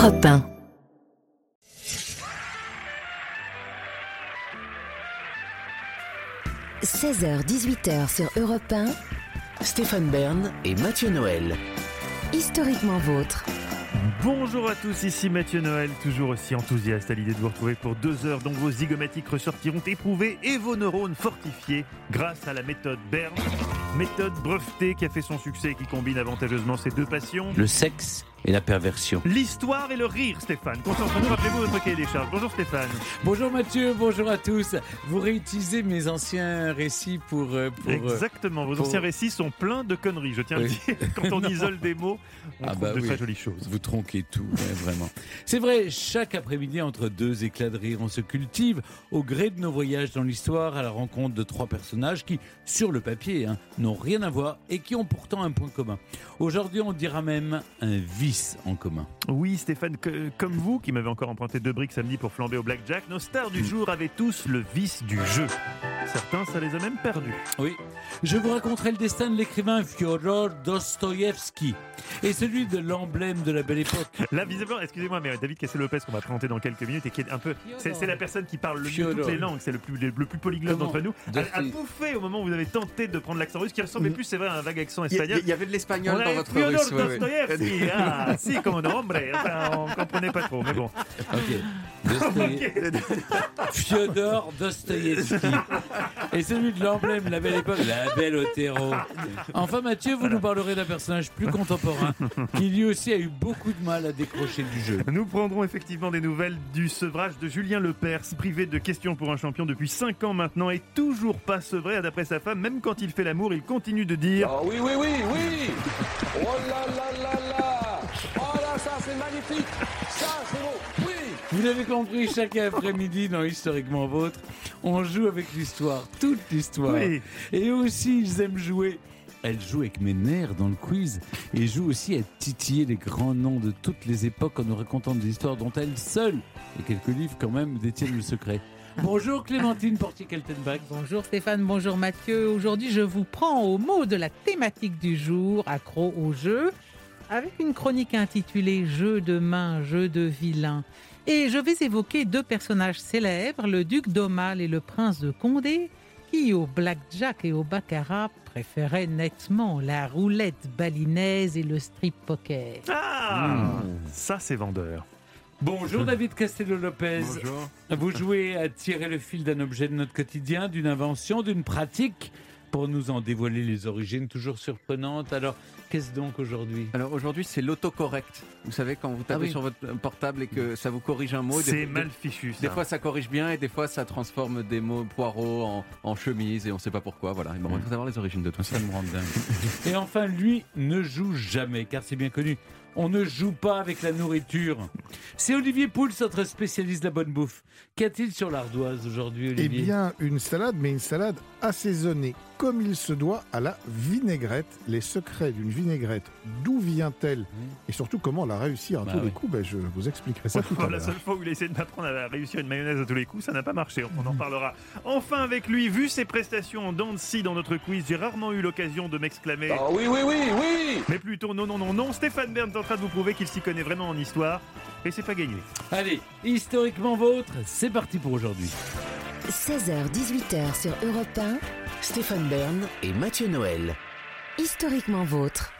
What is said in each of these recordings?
Europe 1. « 16h-18h sur Europe 1, Stéphane Bern et Mathieu Noël. Historiquement vôtre. Bonjour à tous, ici Mathieu Noël, toujours aussi enthousiaste à l'idée de vous retrouver pour 2 heures dont vos zygomatiques ressortiront éprouvés et vos neurones fortifiés grâce à la méthode Bern, méthode brevetée qui a fait son succès et qui combine avantageusement ces deux passions. Le sexe et la perversion. L'histoire et le rire, Stéphane. Concentrez-vous, rappelez-vous votre cahier des charges. Bonjour Stéphane. Bonjour Mathieu, bonjour à tous. Vous réutilisez mes anciens récits pour Exactement, vos anciens récits sont pleins de conneries, je tiens à le dire. Quand on isole des mots, on trouve de très jolies choses. Vous tronquez tout, vraiment. C'est vrai, chaque après-midi, entre deux éclats de rire, on se cultive au gré de nos voyages dans l'histoire à la rencontre de 3 personnages qui, sur le papier, n'ont rien à voir et qui ont pourtant un point commun. Aujourd'hui, on dira même un vice en commun. Oui, Stéphane, comme vous, qui m'avez encore emprunté 2 briques samedi pour flamber au blackjack, nos stars du jour avaient tous le vice du jeu. Certains, ça les a même perdus. Oui, je vous raconterai le destin de l'écrivain Fyodor Dostoïevski et celui de l'emblème de la Belle Époque. Là, visiblement, excusez-moi, mais David Cassel-Lopez, qu'on va présenter dans quelques minutes et qui est un peu... C'est la personne qui parle le mieux toutes les langues, c'est le plus polyglotte d'entre nous. A bouffé au moment où vous avez tenté de prendre l'accent russe, qui ressemblait plus, c'est vrai, à un vague accent espagnol. Il y avait de l'espagnol dans votre russe. Fyodor Dostoïevski, si, comme un hombre, on ne comprenait pas trop, mais bon. Fyodor Dostoïevski et celui de l'emblème de la Belle Époque, la Belle Otero. Enfin Mathieu, vous nous parlerez d'un personnage plus contemporain qui lui aussi a eu beaucoup de mal à décrocher du jeu. Nous prendrons effectivement des nouvelles du sevrage de Julien Lepers, privé de questions pour un champion depuis 5 ans maintenant et toujours pas sevré. D'après sa femme, même quand il fait l'amour, il continue de dire « Oh oui, oui, oui, oui. Oh là là là là. Oh là, ça c'est magnifique. Ça c'est beau. Oui. » Vous l'avez compris, chaque après-midi dans Historiquement Vôtre, on joue avec l'histoire, toute l'histoire. Oui. Et aussi, ils aiment jouer. Elle joue avec mes nerfs dans le quiz et joue aussi à titiller les grands noms de toutes les époques en nous racontant des histoires dont elle seule, et quelques livres quand même, détiennent le secret. Bonjour Clémentine Portier-Keltenbach. Bonjour Stéphane, bonjour Mathieu. Aujourd'hui, je vous prends au mot de la thématique du jour, accro au jeu, avec une chronique intitulée « Jeu de main, jeu de vilain ». Et je vais évoquer 2 personnages célèbres, le duc d'Aumale et le prince de Condé, qui au blackjack et au baccarat préféraient nettement la roulette balinaise et le strip poker. Ça c'est vendeur. Bonjour David Castello-Lopez. Bonjour. Vous jouez à tirer le fil d'un objet de notre quotidien, d'une invention, d'une pratique, pour nous en dévoiler les origines toujours surprenantes. Alors, qu'est-ce donc aujourd'hui ? Alors aujourd'hui, c'est l'autocorrect. Vous savez, quand vous tapez sur votre portable et que ça vous corrige un mot. C'est mal fichu, ça. Des fois, ça corrige bien et des fois, ça transforme des mots poireaux en chemise et on ne sait pas pourquoi. Voilà. Il faut savoir les origines de tout ça. Ça me rend dingue. Et enfin, lui ne joue jamais, car c'est bien connu. On ne joue pas avec la nourriture. C'est Olivier Pouls, notre spécialiste de la bonne bouffe. Qu'a-t-il sur l'ardoise aujourd'hui, Olivier ? Eh bien, une salade, mais une salade assaisonnée, comme il se doit, à la vinaigrette. Les secrets d'une vinaigrette, d'où vient-elle ? Et surtout, comment la réussir à tous les coups ? Je vous expliquerai ça tout à l'heure. La seule fois où il a essayé de m'apprendre à réussir une mayonnaise à tous les coups, ça n'a pas marché. On en parlera. Enfin avec lui, vu ses prestations en dents de scie dans notre quiz, j'ai rarement eu l'occasion de m'exclamer Oh oui, oui, oui, oui. mais plutôt non, non, non, non. Stéphane Bern est en train de vous prouver qu'il s'y connaît vraiment en histoire. Et c'est pas gagné. Allez, Historiquement Vôtre, c'est parti pour aujourd'hui. 16h-18h sur Europe 1, Stéphane Bern et Mathieu Noël. Historiquement vôtre.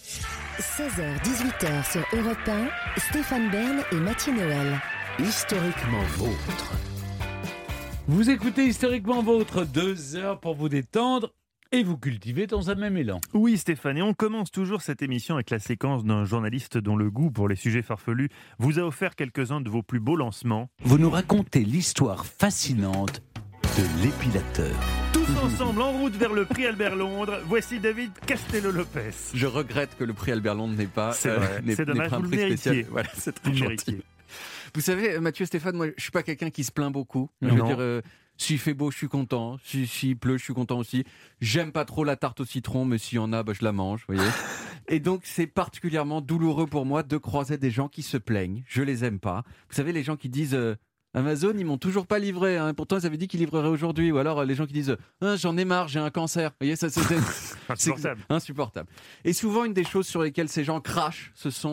16h-18h sur Europe 1, Stéphane Bern et Mathieu Noël. Historiquement vôtre. Vous écoutez Historiquement Vôtre, 2 heures pour vous détendre et vous cultiver dans un même élan. Oui Stéphane, et on commence toujours cette émission avec la séquence d'un journaliste dont le goût pour les sujets farfelus vous a offert quelques-uns de vos plus beaux lancements. Vous nous racontez l'histoire fascinante de l'épilateur. Tous ensemble en route vers le prix Albert Londres, voici David Castello-Lopez. Je regrette que le prix Albert Londres n'ait pas. C'est vrai, c'est dommage, vous le méritiez. Voilà, c'est Vous très le gentil. méritiez. Vous savez, Mathieu, Stéphane, moi, je suis pas quelqu'un qui se plaint beaucoup. Je Non. veux dire, s'il fait beau, je suis content. S'il pleut, je suis content aussi. J'aime pas trop la tarte au citron, mais s'il y en a, je la mange, vous voyez. Et donc, c'est particulièrement douloureux pour moi de croiser des gens qui se plaignent. Je les aime pas. Vous savez, les gens qui disent Amazon, ils m'ont toujours pas livré. Pourtant, ils avaient dit qu'ils livreraient aujourd'hui. Ou alors, les gens qui disent j'en ai marre, j'ai un cancer. Vous voyez, ça, c'est Insupportable. insupportable. Et souvent, une des choses sur lesquelles ces gens crachent, ce sont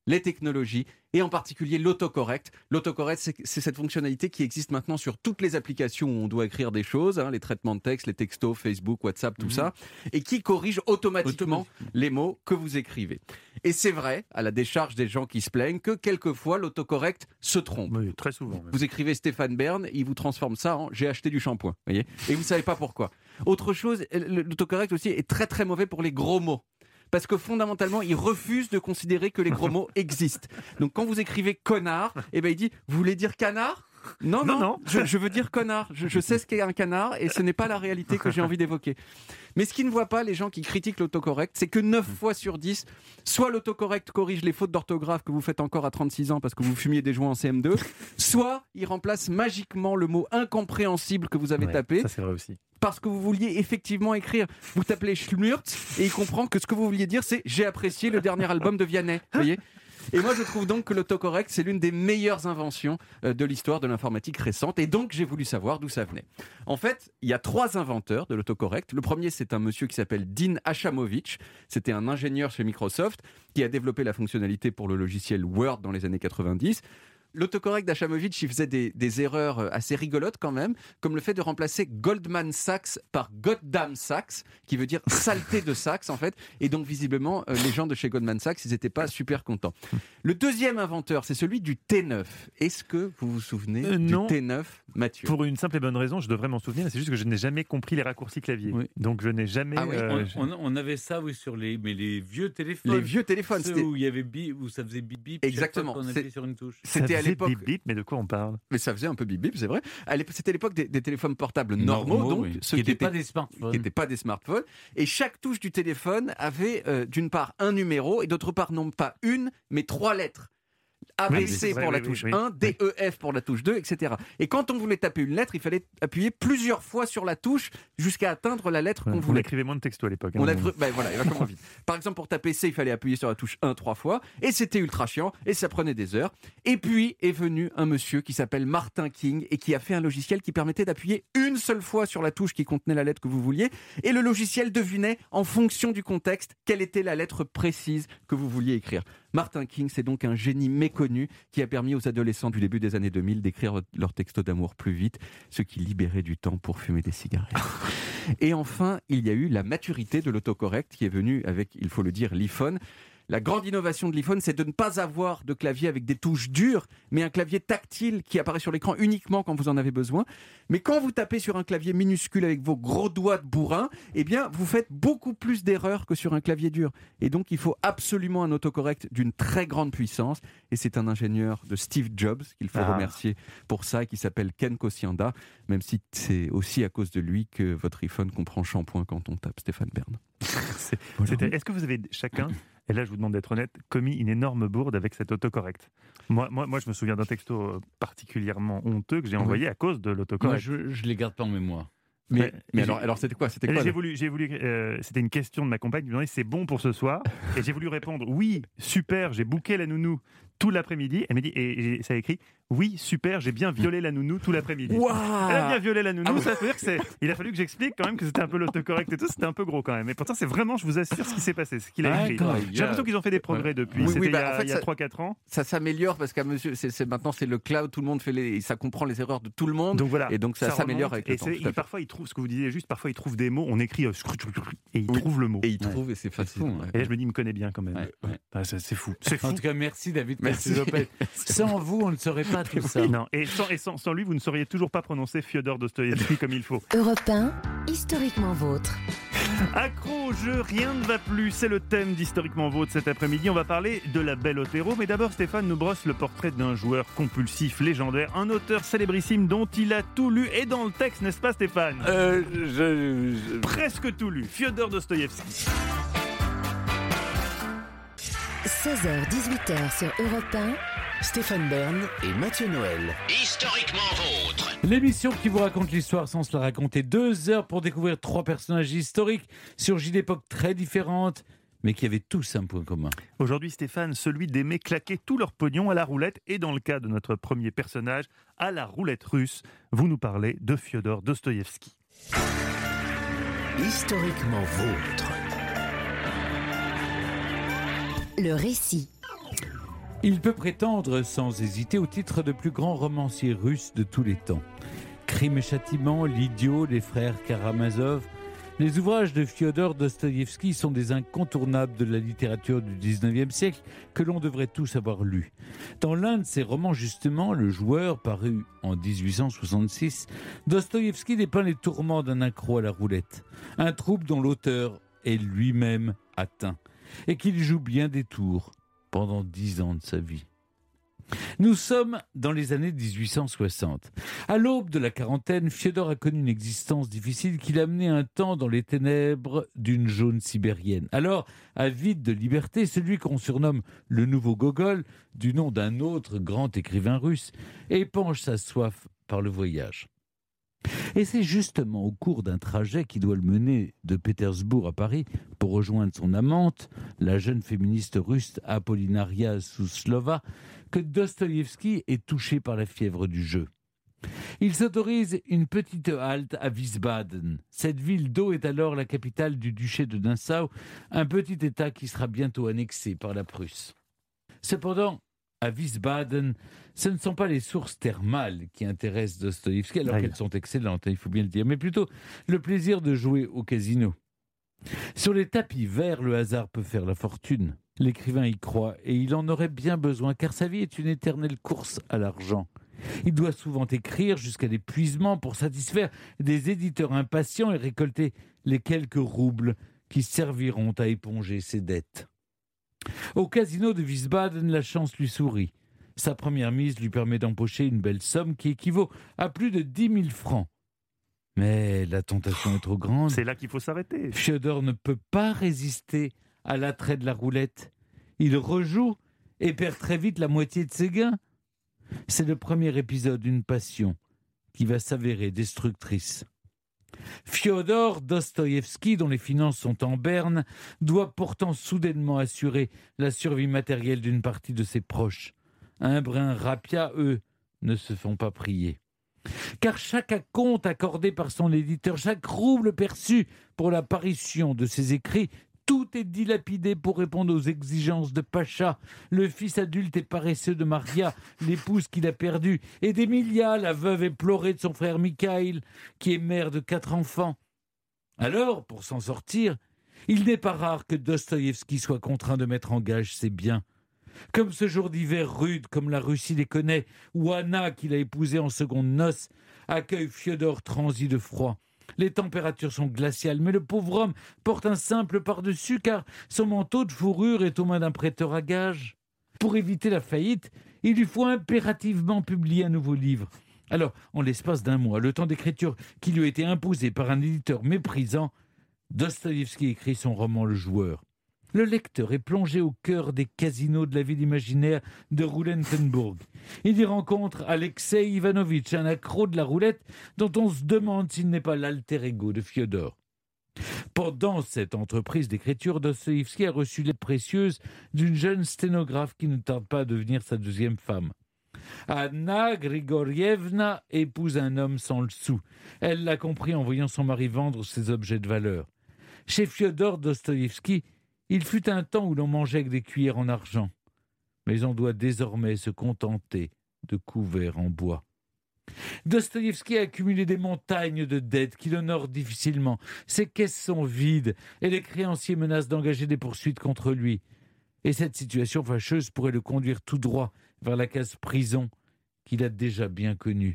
les technologies et en particulier l'autocorrect. L'autocorrect, c'est cette fonctionnalité qui existe maintenant sur toutes les applications où on doit écrire des choses, les traitements de texte, les textos, Facebook, WhatsApp, tout ça, et qui corrige automatiquement les mots que vous écrivez. Et c'est vrai, à la décharge des gens qui se plaignent, que quelquefois l'autocorrect se trompe. Oui, très souvent. Même. Vous écrivez Stéphane Bern, il vous transforme ça en « j'ai acheté du shampoing ». Voyez, et vous ne savez pas pourquoi. Autre chose, l'autocorrect aussi est très très mauvais pour les gros mots. Parce que fondamentalement, il refuse de considérer que les gros mots existent. Donc quand vous écrivez connard, il dit « vous voulez dire canard ?» Non. Je veux dire connard. Je sais ce qu'est un canard et ce n'est pas la réalité que j'ai envie d'évoquer. Mais ce qu'ils ne voient pas, les gens qui critiquent l'autocorrect, c'est que 9 fois sur 10, soit l'autocorrect corrige les fautes d'orthographe que vous faites encore à 36 ans parce que vous fumiez des joints en CM2, soit il remplace magiquement le mot incompréhensible que vous avez tapé. Ça, c'est vrai aussi. Parce que vous vouliez effectivement écrire. Vous t'appelez Schlmurtz et il comprend que ce que vous vouliez dire, c'est « j'ai apprécié le dernier album de Vianney ». Voyez ? Et moi, je trouve donc que l'autocorrect, c'est l'une des meilleures inventions de l'histoire de l'informatique récente. Et donc, j'ai voulu savoir d'où ça venait. En fait, il y a 3 inventeurs de l'autocorrect. Le premier, c'est un monsieur qui s'appelle Dean Hachamovitch. C'était un ingénieur chez Microsoft qui a développé la fonctionnalité pour le logiciel Word dans les années 90. L'autocorrect d'Hachamovitch, il faisait des erreurs assez rigolotes quand même, comme le fait de remplacer Goldman Sachs par Goddamn Sachs, qui veut dire saleté de Sachs en fait. Et donc visiblement, les gens de chez Goldman Sachs, ils n'étaient pas super contents. Le deuxième inventeur, c'est celui du T9. Est-ce que vous vous souvenez du T9, Mathieu ? Pour une simple et bonne raison, je devrais m'en souvenir, c'est juste que je n'ai jamais compris les raccourcis clavier. Oui. Donc je n'ai jamais... Ah oui, on avait ça sur les vieux téléphones. Les vieux téléphones. Ceux où il y avait où ça faisait bip bip. Exactement. On appuyait sur une touche. C'était à l'époque. Bip bip, mais de quoi on parle ? Mais ça faisait un peu bip bip, c'est vrai. C'était l'époque des téléphones portables normaux, donc ceux qui n'étaient pas des smartphones. Qui n'étaient pas des smartphones. Et chaque touche du téléphone avait d'une part un numéro et d'autre part non pas une, mais 3 lettres. ABC pour la touche 1, DEF pour la touche 2, etc. Et quand on voulait taper une lettre, il fallait appuyer plusieurs fois sur la touche jusqu'à atteindre la lettre qu'on voulait. On écrivait moins de texto à l'époque. Voilà, il va comment vite. Par exemple, pour taper C, il fallait appuyer sur la touche 1 3 fois, et c'était ultra chiant, et ça prenait des heures. Et puis est venu un monsieur qui s'appelle Martin King, et qui a fait un logiciel qui permettait d'appuyer une seule fois sur la touche qui contenait la lettre que vous vouliez, et le logiciel devinait, en fonction du contexte, quelle était la lettre précise que vous vouliez écrire. Martin King, c'est donc un génie méconnu qui a permis aux adolescents du début des années 2000 d'écrire leurs textos d'amour plus vite, ce qui libérait du temps pour fumer des cigarettes. Et enfin, il y a eu la maturité de l'autocorrect qui est venue avec, il faut le dire, l'iPhone. La grande innovation de l'iPhone, c'est de ne pas avoir de clavier avec des touches dures, mais un clavier tactile qui apparaît sur l'écran uniquement quand vous en avez besoin. Mais quand vous tapez sur un clavier minuscule avec vos gros doigts de bourrin, eh bien, vous faites beaucoup plus d'erreurs que sur un clavier dur. Et donc, il faut absolument un autocorrect d'une très grande puissance. Et c'est un ingénieur de Steve Jobs qu'il faut remercier pour ça, qui s'appelle Ken Kocianda, même si c'est aussi à cause de lui que votre iPhone comprend shampoing quand on tape Stéphane Bern. Est-ce que vous avez chacun, et là je vous demande d'être honnête, commis une énorme bourde avec cet autocorrect ? Moi, je me souviens d'un texto particulièrement honteux que j'ai envoyé à cause de l'autocorrect. Moi, je les garde pas en mémoire. Mais alors c'était quoi c'était une question de ma compagne qui me demandait si c'est bon pour ce soir, et j'ai voulu répondre oui, super, j'ai booké la nounou tout l'après-midi. Elle m'a dit, et ça a écrit oui, super, j'ai bien violé la nounou tout l'après-midi. Wow. Elle a bien violé la nounou, ça veut dire qu'il a fallu que j'explique quand même que c'était un peu l'autocorrect et tout, c'était un peu gros quand même. Et pourtant, c'est vraiment, je vous assure, ce qui s'est passé, ce qu'il a écrit. J'ai l'impression qu'ils ont fait des progrès depuis. C'était il y a 3-4 ans. Ça s'améliore parce qu'à monsieur, maintenant c'est le cloud, tout le monde ça comprend les erreurs de tout le monde. Donc voilà, et donc ça s'améliore avec le temps. Parfois, il trouve ce que vous disiez juste, parfois il trouve des mots, on écrit et il trouve le mot. Et il trouve et c'est facile. Et là, je me dis, il me connaît bien quand même. C'est fou. En tout cas, merci David. Sans vous, on ne saurait pas tout ça. Non, et sans lui, vous ne sauriez toujours pas prononcer Fyodor Dostoïevski comme il faut. Europe 1, historiquement vôtre. Accro au jeu, rien ne va plus. C'est le thème d'Historiquement Vôtre cet après-midi. On va parler de la Belle Otero. Mais d'abord, Stéphane nous brosse le portrait d'un joueur compulsif légendaire, un auteur célébrissime dont il a tout lu. Et dans le texte, n'est-ce pas Stéphane ? Presque tout lu. Fyodor Dostoïevski. 16h-18h sur Europe 1. Stéphane Bern et Mathieu Noël. Historiquement vôtre. L'émission qui vous raconte l'histoire sans se la raconter. 2 heures pour découvrir 3 personnages historiques surgis d'époques très différentes, mais qui avaient tous un point commun. Aujourd'hui, Stéphane, celui d'aimer claquer tout leur pognon à la roulette. Et dans le cas de notre premier personnage, à la roulette russe, vous nous parlez de Fyodor Dostoïevski. Historiquement vôtre. Le récit. Il peut prétendre sans hésiter au titre de plus grand romancier russe de tous les temps. Crime et châtiment, L'Idiot, Les frères Karamazov. Les ouvrages de Fiodor Dostoïevski sont des incontournables de la littérature du XIXe siècle que l'on devrait tous avoir lus. Dans l'un de ses romans justement, Le Joueur, paru en 1866, Dostoïevski dépeint les tourments d'un accro à la roulette, un trouble dont l'auteur est lui-même atteint et qu'il joue bien des tours pendant 10 ans de sa vie. Nous sommes dans les années 1860. À l'aube de la quarantaine, Fiodor a connu une existence difficile qui l'a amené un temps dans les ténèbres d'une geôle sibérienne. Alors, avide de liberté, celui qu'on surnomme le nouveau Gogol, du nom d'un autre grand écrivain russe, épanche sa soif par le voyage. Et c'est justement au cours d'un trajet qui doit le mener de Pétersbourg à Paris pour rejoindre son amante, la jeune féministe russe Apollinaria Souslova, que Dostoïevski est touché par la fièvre du jeu. Il s'autorise une petite halte à Wiesbaden. Cette ville d'eau est alors la capitale du duché de Nassau, un petit État qui sera bientôt annexé par la Prusse. Cependant, à Wiesbaden, ce ne sont pas les sources thermales qui intéressent Dostoïevski, alors qu'elles sont excellentes, il faut bien le dire, mais plutôt le plaisir de jouer au casino. Sur les tapis verts, le hasard peut faire la fortune. L'écrivain y croit et il en aurait bien besoin, car sa vie est une éternelle course à l'argent. Il doit souvent écrire jusqu'à l'épuisement pour satisfaire des éditeurs impatients et récolter les quelques roubles qui serviront à éponger ses dettes. Au casino de Wiesbaden, la chance lui sourit. Sa première mise lui permet d'empocher une belle somme qui équivaut à plus de 10 000 francs. Mais la tentation est trop grande. C'est là qu'il faut s'arrêter. Fiodor ne peut pas résister à l'attrait de la roulette. Il rejoue et perd très vite la moitié de ses gains. C'est le premier épisode d'une passion qui va s'avérer destructrice. Fiodor Dostoïevski, dont les finances sont en berne, doit pourtant soudainement assurer la survie matérielle d'une partie de ses proches. Un brin rapia, eux, ne se font pas prier. Car chaque acompte accordé par son éditeur, chaque rouble perçu pour l'apparition de ses écrits, tout est dilapidé pour répondre aux exigences de Pacha, le fils adulte et paresseux de Maria, l'épouse qu'il a perdue, et d'Emilia, la veuve éplorée de son frère Mikhail, qui est mère de 4 enfants. Alors, pour s'en sortir, il n'est pas rare que Dostoïevski soit contraint de mettre en gage ses biens. Comme ce jour d'hiver rude, comme la Russie les connaît, où Anna, qu'il a épousée en seconde noces, accueille Fiodor transi de froid. Les températures sont glaciales, mais le pauvre homme porte un simple par-dessus, car son manteau de fourrure est aux mains d'un prêteur à gages. Pour éviter la faillite, il lui faut impérativement publier un nouveau livre. Alors, en l'espace d'un mois, le temps d'écriture qui lui a été imposé par un éditeur méprisant, Dostoïevski écrit son roman Le Joueur. Le lecteur est plongé au cœur des casinos de la ville imaginaire de Roulentenbourg. Il y rencontre Alexei Ivanovitch, un accro de la roulette dont on se demande s'il n'est pas l'alter ego de Fiodor. Pendant cette entreprise d'écriture, Dostoïevski a reçu l'aide précieuse d'une jeune sténographe qui ne tarde pas à devenir sa deuxième femme. Anna Grigorievna épouse un homme sans le sou. Elle l'a compris en voyant son mari vendre ses objets de valeur. Chez Fiodor Dostoïevski, il fut un temps où l'on mangeait avec des cuillères en argent, mais on doit désormais se contenter de couverts en bois. Dostoïevski a accumulé des montagnes de dettes qui l'honorent difficilement. Ses caisses sont vides et les créanciers menacent d'engager des poursuites contre lui. Et cette situation fâcheuse pourrait le conduire tout droit vers la case prison qu'il a déjà bien connue.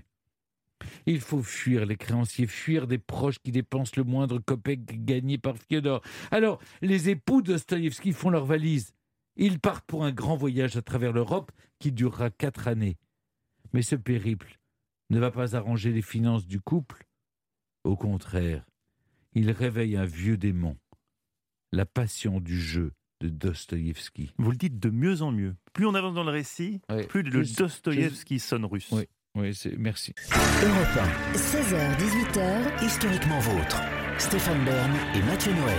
Il faut fuir les créanciers, fuir des proches qui dépensent le moindre kopek gagné par Fiodor. Alors, les époux de Dostoïevski font leurs valises. Ils partent pour un grand voyage à travers l'Europe qui durera 4 années. Mais ce périple ne va pas arranger les finances du couple. Au contraire, il réveille un vieux démon, la passion du jeu de Dostoïevski. Vous le dites de mieux en mieux. Plus on avance dans le récit, plus le Dostoïevski sonne russe. Oui, merci. Europe 1, 16h-18h, historiquement vôtre. Stéphane Bern et Mathieu Noël.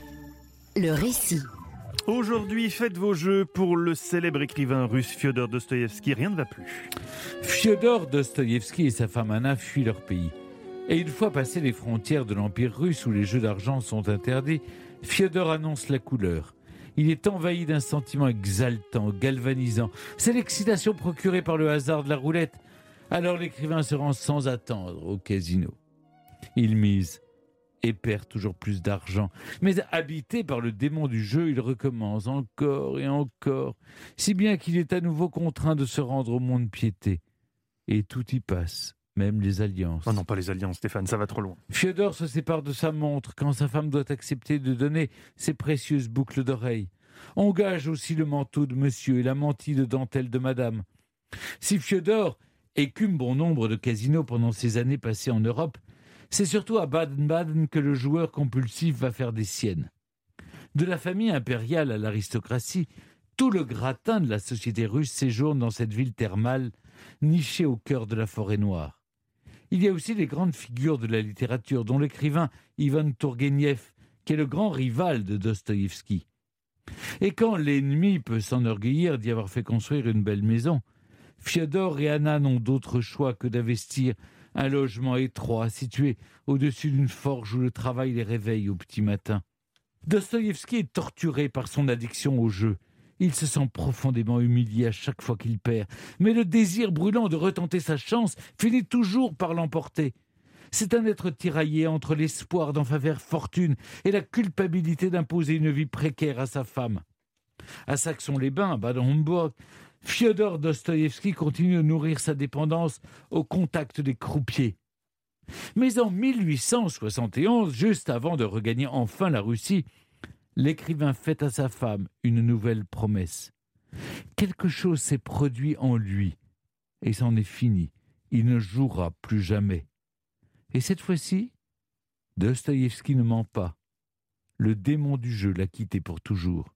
le récit. Aujourd'hui, faites vos jeux pour le célèbre écrivain russe Fiodor Dostoïevski. Rien ne va plus. Fiodor Dostoïevski et sa femme Anna fuient leur pays. Et une fois passées les frontières de l'Empire russe où les jeux d'argent sont interdits, Fiodor annonce la couleur. Il est envahi d'un sentiment exaltant, galvanisant. C'est l'excitation procurée par le hasard de la roulette. Alors l'écrivain se rend sans attendre au casino. Il mise et perd toujours plus d'argent. Mais habité par le démon du jeu, il recommence encore et encore, si bien qu'il est à nouveau contraint de se rendre au mont-de-piété. Et tout y passe, même les alliances. Oh non, pas les alliances, Stéphane, ça va trop loin. Fiodor se sépare de sa montre quand sa femme doit accepter de donner ses précieuses boucles d'oreilles. On gage aussi le manteau de monsieur et la mantille de dentelle de madame. Si Fiodor écume bon nombre de casinos pendant ses années passées en Europe, c'est surtout à Baden-Baden que le joueur compulsif va faire des siennes. De la famille impériale à l'aristocratie, tout le gratin de la société russe séjourne dans cette ville thermale, nichée au cœur de la forêt noire. Il y a aussi les grandes figures de la littérature, dont l'écrivain Ivan Tourgueniev, qui est le grand rival de Dostoïevski. Et quand l'ennemi peut s'enorgueillir d'y avoir fait construire une belle maison, Fiodor et Anna n'ont d'autre choix que d'investir un logement étroit situé au-dessus d'une forge où le travail les réveille au petit matin. Dostoïevski est torturé par son addiction au jeu. Il se sent profondément humilié à chaque fois qu'il perd, mais le désir brûlant de retenter sa chance finit toujours par l'emporter. C'est un être tiraillé entre l'espoir d'en faire fortune et la culpabilité d'imposer une vie précaire à sa femme. À Saxon-les-Bains, à Bad-Homburg, Fiodor Dostoïevski continue de nourrir sa dépendance au contact des croupiers. Mais en 1871, juste avant de regagner enfin la Russie, l'écrivain fait à sa femme une nouvelle promesse. Quelque chose s'est produit en lui, et c'en est fini. Il ne jouera plus jamais. Et cette fois-ci, Dostoïevski ne ment pas. Le démon du jeu l'a quitté pour toujours.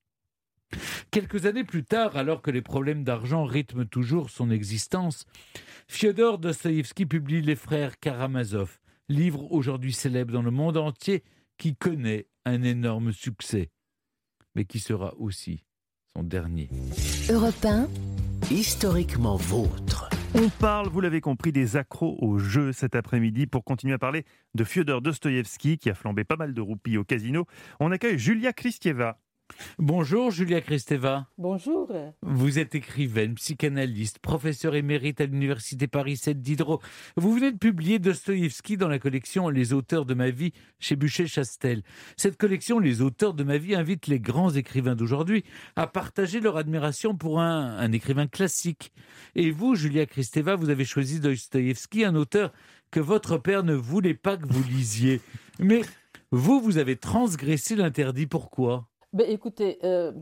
Quelques années plus tard, alors que les problèmes d'argent rythment toujours son existence, Fiodor Dostoïevski publie Les Frères Karamazov, livre aujourd'hui célèbre dans le monde entier qui connaît un énorme succès, mais qui sera aussi son dernier. Europe 1, Historiquement vôtre. On parle, vous l'avez compris, des accros au jeu cet après-midi. Pour continuer à parler de Fiodor Dostoïevski, qui a flambé pas mal de roupies au casino, on accueille Julia Kristeva. Bonjour Julia Kristeva. Bonjour. Vous êtes écrivaine, psychanalyste, professeure émérite à l'université Paris 7 Diderot. Vous venez de publier Dostoïevski dans la collection Les auteurs de ma vie chez Buchet-Chastel. Cette collection, Les auteurs de ma vie, invite les grands écrivains d'aujourd'hui à partager leur admiration pour un écrivain classique. Et vous, Julia Kristeva, vous avez choisi Dostoïevski, un auteur que votre père ne voulait pas que vous lisiez. Mais vous avez transgressé l'interdit. Pourquoi ? Écoutez,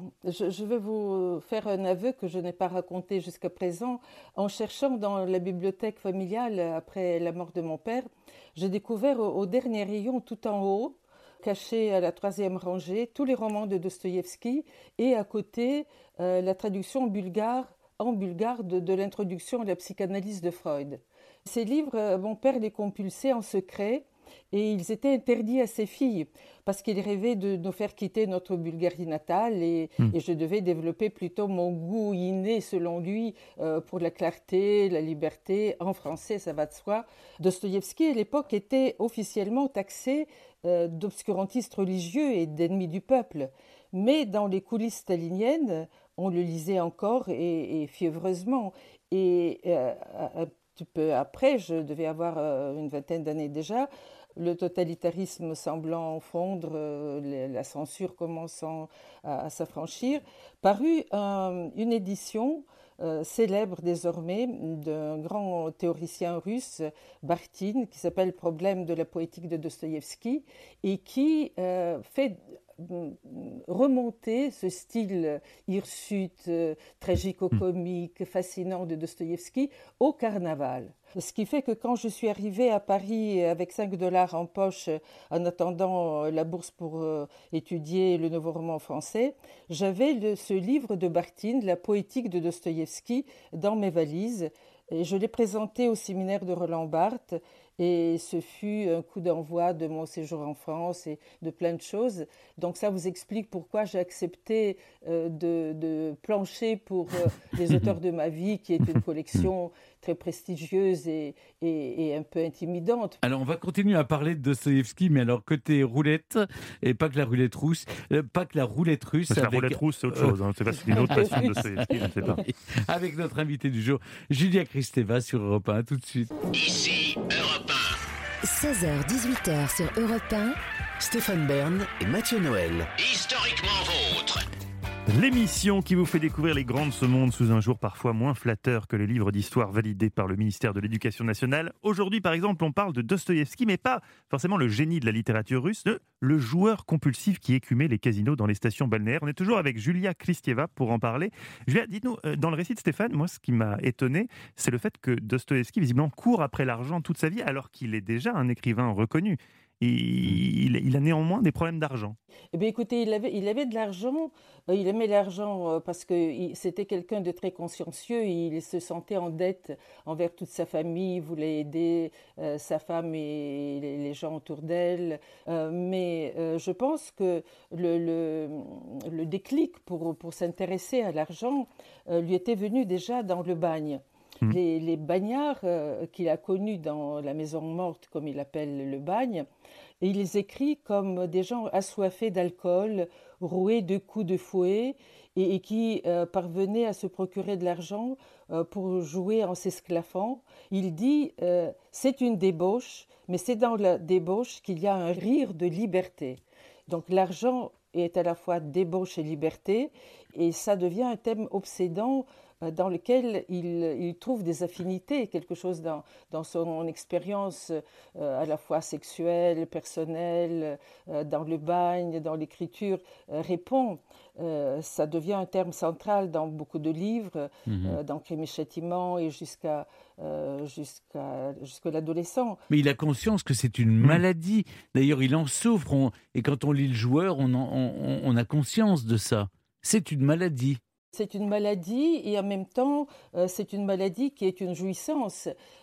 je vais vous faire un aveu que je n'ai pas raconté jusqu'à présent. En cherchant dans la bibliothèque familiale après la mort de mon père, j'ai découvert au dernier rayon tout en haut, caché à la 3e rangée, tous les romans de Dostoïevski et à côté la traduction en bulgare de l'introduction à la psychanalyse de Freud. Ces livres, mon père les compulsait en secret. Et ils étaient interdits à ses filles parce qu'il rêvait de nous faire quitter notre Bulgarie natale et je devais développer plutôt mon goût inné, selon lui, pour la clarté, la liberté. En français, ça va de soi. Dostoïevski, à l'époque, était officiellement taxé d'obscurantiste religieux et d'ennemi du peuple. Mais dans les coulisses staliniennes, on le lisait encore et fiévreusement. Et un petit peu après, je devais avoir une vingtaine d'années déjà, le totalitarisme semblant fondre, la censure commençant à s'affranchir, parut une édition célèbre désormais d'un grand théoricien russe, Bartine, qui s'appelle « Problème de la poétique de Dostoïevski » et qui fait remonter ce style hirsute, tragico-comique, fascinant de Dostoïevski au carnaval. Ce qui fait que quand je suis arrivée à Paris avec 5 $ en poche en attendant la bourse pour étudier le nouveau roman français, j'avais ce livre de Bartine, La poétique de Dostoïevski, dans mes valises. Et je l'ai présenté au séminaire de Roland Barthes et ce fut un coup d'envoi de mon séjour en France et de plein de choses. Donc ça vous explique pourquoi j'ai accepté de plancher pour les auteurs de ma vie, qui est une collection très prestigieuse et un peu intimidante. Alors on va continuer à parler de Dostoïevski, mais alors côté roulette, et pas que la roulette russe, Parce que la roulette russe, c'est autre chose. C'est une autre passion de Dostoïevski, je ne sais pas. Avec notre invité du jour, Julia Kristeva sur Europe 1. Tout de suite. Ici Europe 1. 16h-18h sur Europe 1. Stéphane Bern et Mathieu Noël. Historiquement vôtre. L'émission qui vous fait découvrir les grands de ce monde sous un jour parfois moins flatteur que les livres d'histoire validés par le ministère de l'Éducation nationale. Aujourd'hui, par exemple, on parle de Dostoïevski, mais pas forcément le génie de la littérature russe, le joueur compulsif qui écumait les casinos dans les stations balnéaires. On est toujours avec Julia Kristeva pour en parler. Julia, dites-nous, dans le récit de Stéphane, moi, ce qui m'a étonné, c'est le fait que Dostoïevski, visiblement, court après l'argent toute sa vie, alors qu'il est déjà un écrivain reconnu. Il a néanmoins des problèmes d'argent. Eh bien, écoutez, il avait de l'argent. Il aimait l'argent parce que c'était quelqu'un de très consciencieux. Il se sentait en dette envers toute sa famille. Il voulait aider sa femme et les gens autour d'elle. Mais je pense que le déclic pour s'intéresser à l'argent lui était venu déjà dans le bagne. Les bagnards qu'il a connus dans la maison morte, comme il appelle le bagne, et il les écrit comme des gens assoiffés d'alcool, roués de coups de fouet, et qui parvenaient à se procurer de l'argent pour jouer en s'esclaffant. Il dit c'est une débauche, mais c'est dans la débauche qu'il y a un rire de liberté. Donc l'argent est à la fois débauche et liberté, et ça devient un thème obsédant dans lequel il trouve des affinités, quelque chose dans son expérience à la fois sexuelle, personnelle, dans le bagne, dans l'écriture, répond. Ça devient un terme central dans beaucoup de livres, dans Crime et Châtiment et jusqu'à l'adolescent. Mais il a conscience que c'est une maladie. D'ailleurs, il en souffre. Et quand on lit Le Joueur, on a conscience de ça. C'est une maladie. C'est une maladie et en même temps, c'est une maladie qui est une jouissance.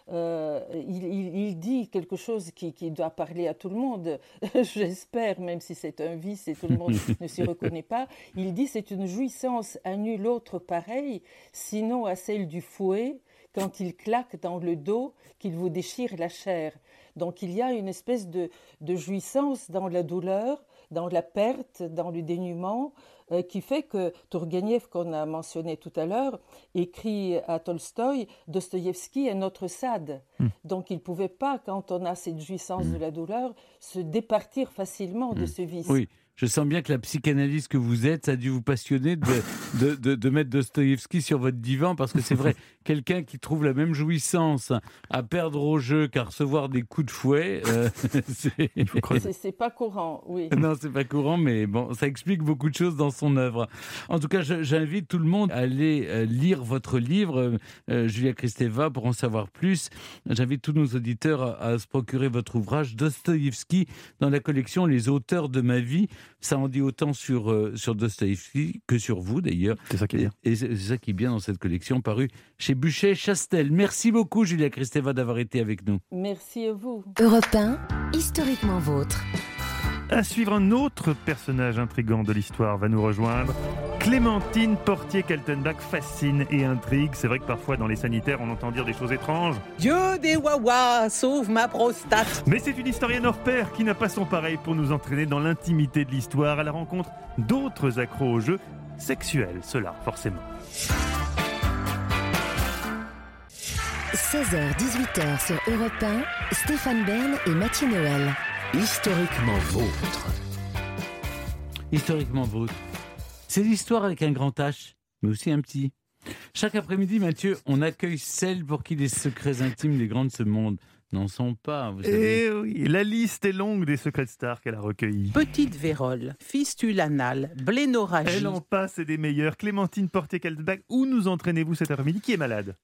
Il dit quelque chose qui doit parler à tout le monde, j'espère, même si c'est un vice et tout le monde ne s'y reconnaît pas. Il dit c'est une jouissance à nul autre pareille, sinon à celle du fouet, quand il claque dans le dos, qu'il vous déchire la chair. Donc il y a une espèce de jouissance dans la douleur, dans la perte, dans le dénuement, qui fait que Tourgueniev, qu'on a mentionné tout à l'heure, écrit à Tolstoï, Dostoïevski est notre Sade. Donc il ne pouvait pas, quand on a cette jouissance de la douleur, se départir facilement de ce vice. Oui. Je sens bien que la psychanalyste que vous êtes, ça a dû vous passionner de mettre Dostoïevski sur votre divan, parce que c'est vrai, quelqu'un qui trouve la même jouissance à perdre au jeu qu'à recevoir des coups de fouet, c'est pas courant, oui. Non, c'est pas courant, mais bon, ça explique beaucoup de choses dans son œuvre. En tout cas, j'invite tout le monde à aller lire votre livre, Julia Kristeva, pour en savoir plus. J'invite tous nos auditeurs à se procurer votre ouvrage, Dostoïevski, dans la collection Les auteurs de ma vie. Ça en dit autant sur Dostoïevski que sur vous, d'ailleurs. C'est ça qui est bien. Et c'est ça qui est bien dans cette collection, parue chez Buchet-Chastel. Merci beaucoup, Julia Kristeva, d'avoir été avec nous. Merci à vous. Europe 1, historiquement vôtre. À suivre, un autre personnage intrigant de l'histoire va nous rejoindre. Clémentine Portier-Kaltenbach fascine et intrigue. C'est vrai que parfois dans les sanitaires on entend dire des choses étranges. Dieu des Wawa, sauve ma prostate. Mais c'est une historienne hors pair qui n'a pas son pareil pour nous entraîner dans l'intimité de l'histoire à la rencontre d'autres accros au jeu sexuels, cela forcément. 16h-18h sur Europe 1, Stéphane Bern et Mathieu Noël. Historiquement vôtre. Historiquement vôtre. C'est l'histoire avec un grand H, mais aussi un petit. Chaque après-midi, Mathieu, on accueille celle pour qui les secrets intimes des grands de ce monde n'en sont pas, vous savez. Et oui, la liste est longue des secrets de stars qu'elle a recueillis. Petite vérole, fistule anale, blénorragie. Elle en passe et des meilleurs. Clémentine Portier-Kaltenbach, où nous entraînez-vous cet après-midi? Qui est malade? Ah,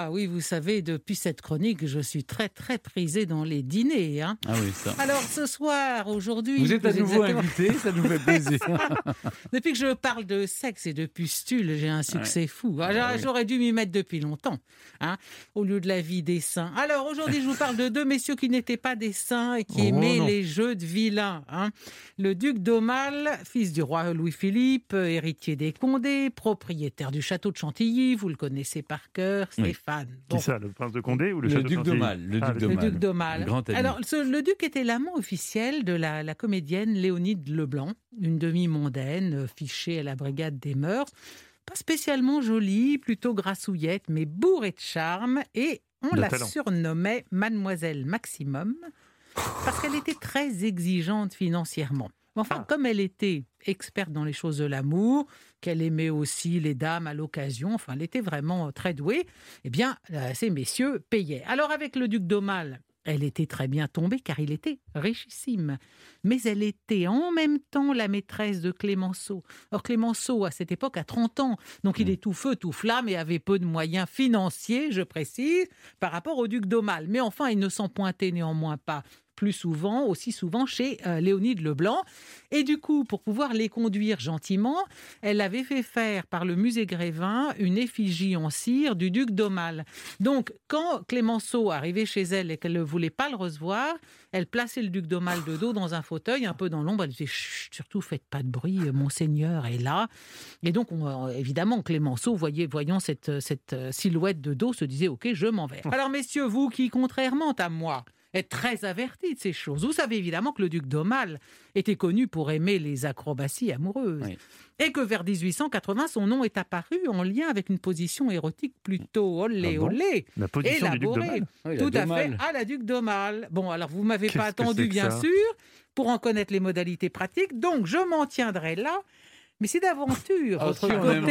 Ah oui, vous savez, depuis cette chronique, je suis très très prisée dans les dîners. Hein. Ah oui, ça. Alors ce soir, aujourd'hui... Vous êtes à nouveau invité, ça nous fait plaisir. Depuis que je parle de sexe et de pustules, j'ai un succès fou. Alors, j'aurais dû m'y mettre depuis longtemps, hein, au lieu de la vie des saints. Alors aujourd'hui, je vous parle de deux messieurs qui n'étaient pas des saints et qui aimaient les jeux de vilains. Hein. Le duc d'Aumale, fils du roi Louis-Philippe, héritier des Condé, propriétaire du château de Chantilly, vous le connaissez par cœur, Stéphane. Bon. Qui ça, le prince de Condé ou le château de Chantilly? Le duc d'Aumale. Alors, le duc était l'amant officiel de la comédienne Léonide Leblanc, une demi-mondaine, fichée à la brigade des mœurs. Pas spécialement jolie, plutôt grassouillette, mais bourrée de charme. Et on la surnommait Mademoiselle Maximum, parce qu'elle était très exigeante financièrement. Enfin, comme elle était experte dans les choses de l'amour, qu'elle aimait aussi les dames à l'occasion, enfin, elle était vraiment très douée, eh bien, ces messieurs payaient. Alors, avec le duc d'Aumale, elle était très bien tombée car il était richissime. Mais elle était en même temps la maîtresse de Clémenceau. Or, Clémenceau, à cette époque, a 30 ans. Donc, il est tout feu, tout flamme et avait peu de moyens financiers, je précise, par rapport au duc d'Aumale. Mais enfin, il ne s'en pointait néanmoins pas plus souvent, aussi souvent chez Léonide Leblanc. Et du coup, pour pouvoir les conduire gentiment, elle avait fait faire par le musée Grévin une effigie en cire du duc d'Aumale. Donc, quand Clémenceau arrivait chez elle et qu'elle ne voulait pas le recevoir, elle plaçait le duc d'Aumale de dos dans un fauteuil, un peu dans l'ombre. Elle disait « Chut, surtout faites pas de bruit, monseigneur est là ». Et donc, évidemment, Clémenceau, voyant cette silhouette de dos, se disait « Ok, je m'en vais ». Alors, messieurs, vous qui, contrairement à moi, est très averti de ces choses. Vous savez évidemment que le duc d'Aumale était connu pour aimer les acrobaties amoureuses. Oui. Et que vers 1880, son nom est apparu en lien avec une position érotique plutôt olé. La position du duc d'Aumale. Oui, tout à fait, à la duc d'Aumale. Bon, alors vous ne m'avez pas attendu, bien sûr, pour en connaître les modalités pratiques, donc je m'en tiendrai là. Mais si d'aventure, votre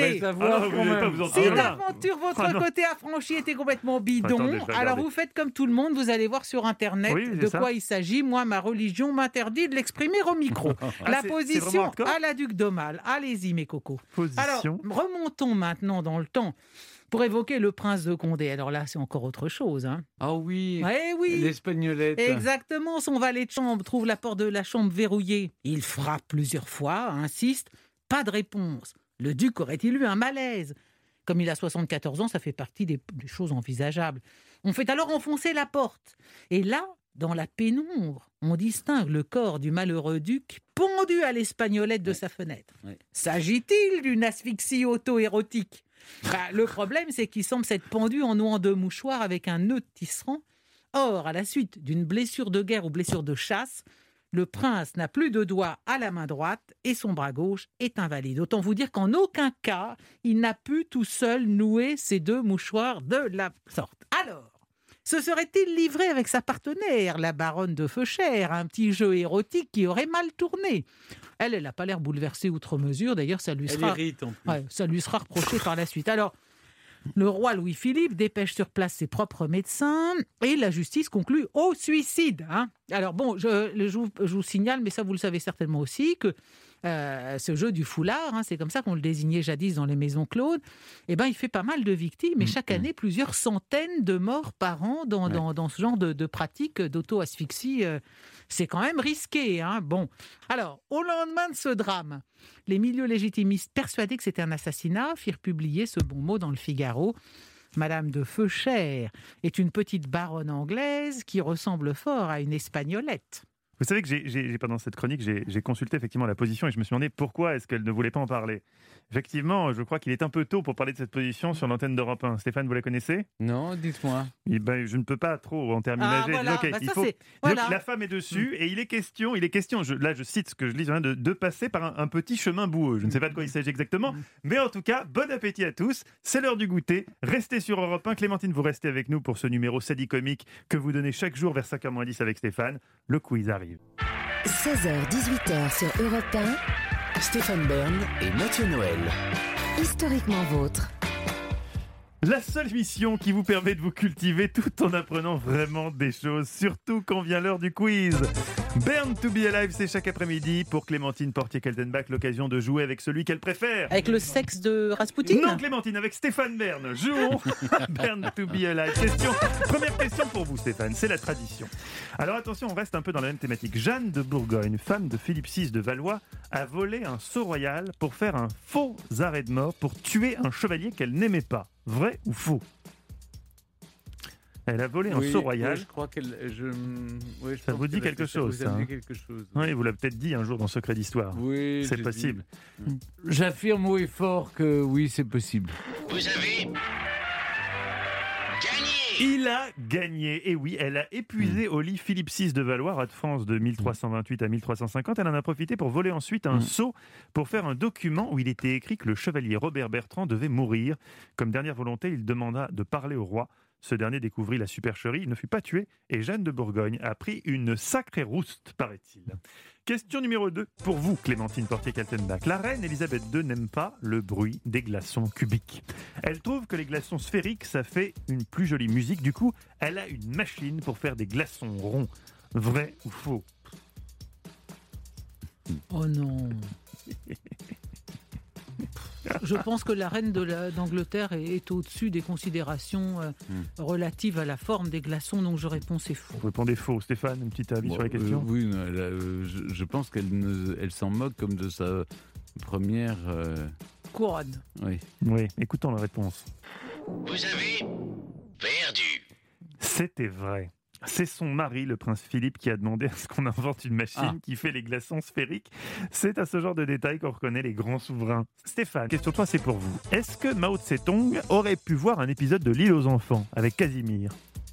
côté affranchi était complètement bidon, alors vous faites comme tout le monde, vous allez voir sur Internet de quoi il s'agit. Moi, ma religion m'interdit de l'exprimer au micro. La position à la duc d'Aumale. Allez-y, mes cocos. Alors, remontons maintenant dans le temps pour évoquer le prince de Condé. Alors là, c'est encore autre chose. Hein. Ah oui, oui, l'espagnolette. Exactement, son valet de chambre trouve la porte de la chambre verrouillée. Il frappe plusieurs fois, insiste. Pas de réponse. Le duc aurait-il eu un malaise? Comme il a 74 ans, ça fait partie des choses envisageables. On fait alors enfoncer la porte. Et là, dans la pénombre, on distingue le corps du malheureux duc pendu à l'espagnolette de sa fenêtre. S'agit-il d'une asphyxie auto-érotique? Le problème, c'est qu'il semble s'être pendu en nouant deux mouchoirs avec un nœud de tisserand. Or, à la suite d'une blessure de guerre ou blessure de chasse, le prince n'a plus de doigt à la main droite et son bras gauche est invalide. Autant vous dire qu'en aucun cas, il n'a pu tout seul nouer ces deux mouchoirs de la sorte. Alors, se serait-il livré avec sa partenaire, la baronne de Feuchères, un petit jeu érotique qui aurait mal tourné? Elle n'a pas l'air bouleversée outre mesure. D'ailleurs, ça lui sera reproché par la suite. Alors, le roi Louis-Philippe dépêche sur place ses propres médecins et la justice conclut au suicide. Hein. Alors bon, je vous signale, mais ça vous le savez certainement aussi, que ce jeu du foulard, c'est comme ça qu'on le désignait jadis dans les maisons Claude, il fait pas mal de victimes et chaque année plusieurs centaines de morts par an dans ce genre de pratique d'auto-asphyxie. C'est quand même risqué. Hein. Bon, alors au lendemain de ce drame, les milieux légitimistes persuadés que c'était un assassinat firent publier ce bon mot dans le Figaro. Madame de Feuchères est une petite baronne anglaise qui ressemble fort à une espagnolette. Vous savez que pendant cette chronique, j'ai consulté effectivement la position et je me suis demandé pourquoi est-ce qu'elle ne voulait pas en parler. Effectivement, je crois qu'il est un peu tôt pour parler de cette position sur l'antenne d'Europe 1. Stéphane, vous la connaissez? Non, dites-moi. Je ne peux pas trop en terminologie. La femme est dessus et il est question, là je cite ce que je lis, de passer par un petit chemin boueux. Je ne sais pas de quoi il s'agit exactement, mais en tout cas, bon appétit à tous. C'est l'heure du goûter. Restez sur Europe 1. Clémentine, vous restez avec nous pour ce numéro sadicomique que vous donnez chaque jour vers 5h10 avec Stéphane. Le quiz arrive. 16h-18h sur Europe 1. Stéphane Bern et Mathieu Noël. Historiquement vôtre. La seule émission qui vous permet de vous cultiver tout en apprenant vraiment des choses, surtout quand vient l'heure du quiz. Burn to be Alive, c'est chaque après-midi pour Clémentine Portier-Kaltenbach, l'occasion de jouer avec celui qu'elle préfère. Avec le sexe de Rasputin? Non, Clémentine, avec Stéphane Bern. Jouons à Burn to be Alive. Première question pour vous, Stéphane, c'est la tradition. Alors attention, on reste un peu dans la même thématique. Jeanne de Bourgogne, femme de Philippe VI de Valois, a volé un sceau royal pour faire un faux arrêt de mort pour tuer un chevalier qu'elle n'aimait pas. Vrai ou faux? Elle a volé un sceau royal. Oui, je crois qu'elle. Ça vous dit quelque chose, ça, hein? quelque chose. Oui, vous l'avez peut-être dit un jour dans Secret d'Histoire. Oui, c'est possible. J'affirme haut et fort que oui, c'est possible. Vous avez gagné. Il a gagné. Et oui, elle a épuisé au lit Philippe VI de Valois, roi de France de 1328 à 1350. Elle en a profité pour voler ensuite un sceau pour faire un document où il était écrit que le chevalier Robert Bertrand devait mourir. Comme dernière volonté, il demanda de parler au roi. Ce dernier découvrit la supercherie, il ne fut pas tué et Jeanne de Bourgogne a pris une sacrée rouste, paraît-il. Question numéro 2 pour vous, Clémentine Portier-Kaltenbach. La reine Elisabeth II n'aime pas le bruit des glaçons cubiques. Elle trouve que les glaçons sphériques, ça fait une plus jolie musique. Du coup, elle a une machine pour faire des glaçons ronds. Vrai ou faux? Oh non. Je pense que la reine d'Angleterre est au-dessus des considérations relatives à la forme des glaçons, donc je réponds c'est faux. Vous répondez faux. Stéphane, un petit avis sur la question? Oui, je pense qu'elle s'en moque comme de sa première couronne. Oui, écoutons la réponse. Vous avez perdu. C'était vrai. C'est son mari, le prince Philippe, qui a demandé à ce qu'on invente une machine qui fait les glaçons sphériques. C'est à ce genre de détails qu'on reconnaît les grands souverains. Stéphane, question 3, c'est pour vous. Est-ce que Mao Tse-tung aurait pu voir un épisode de L'île aux enfants avec Casimir?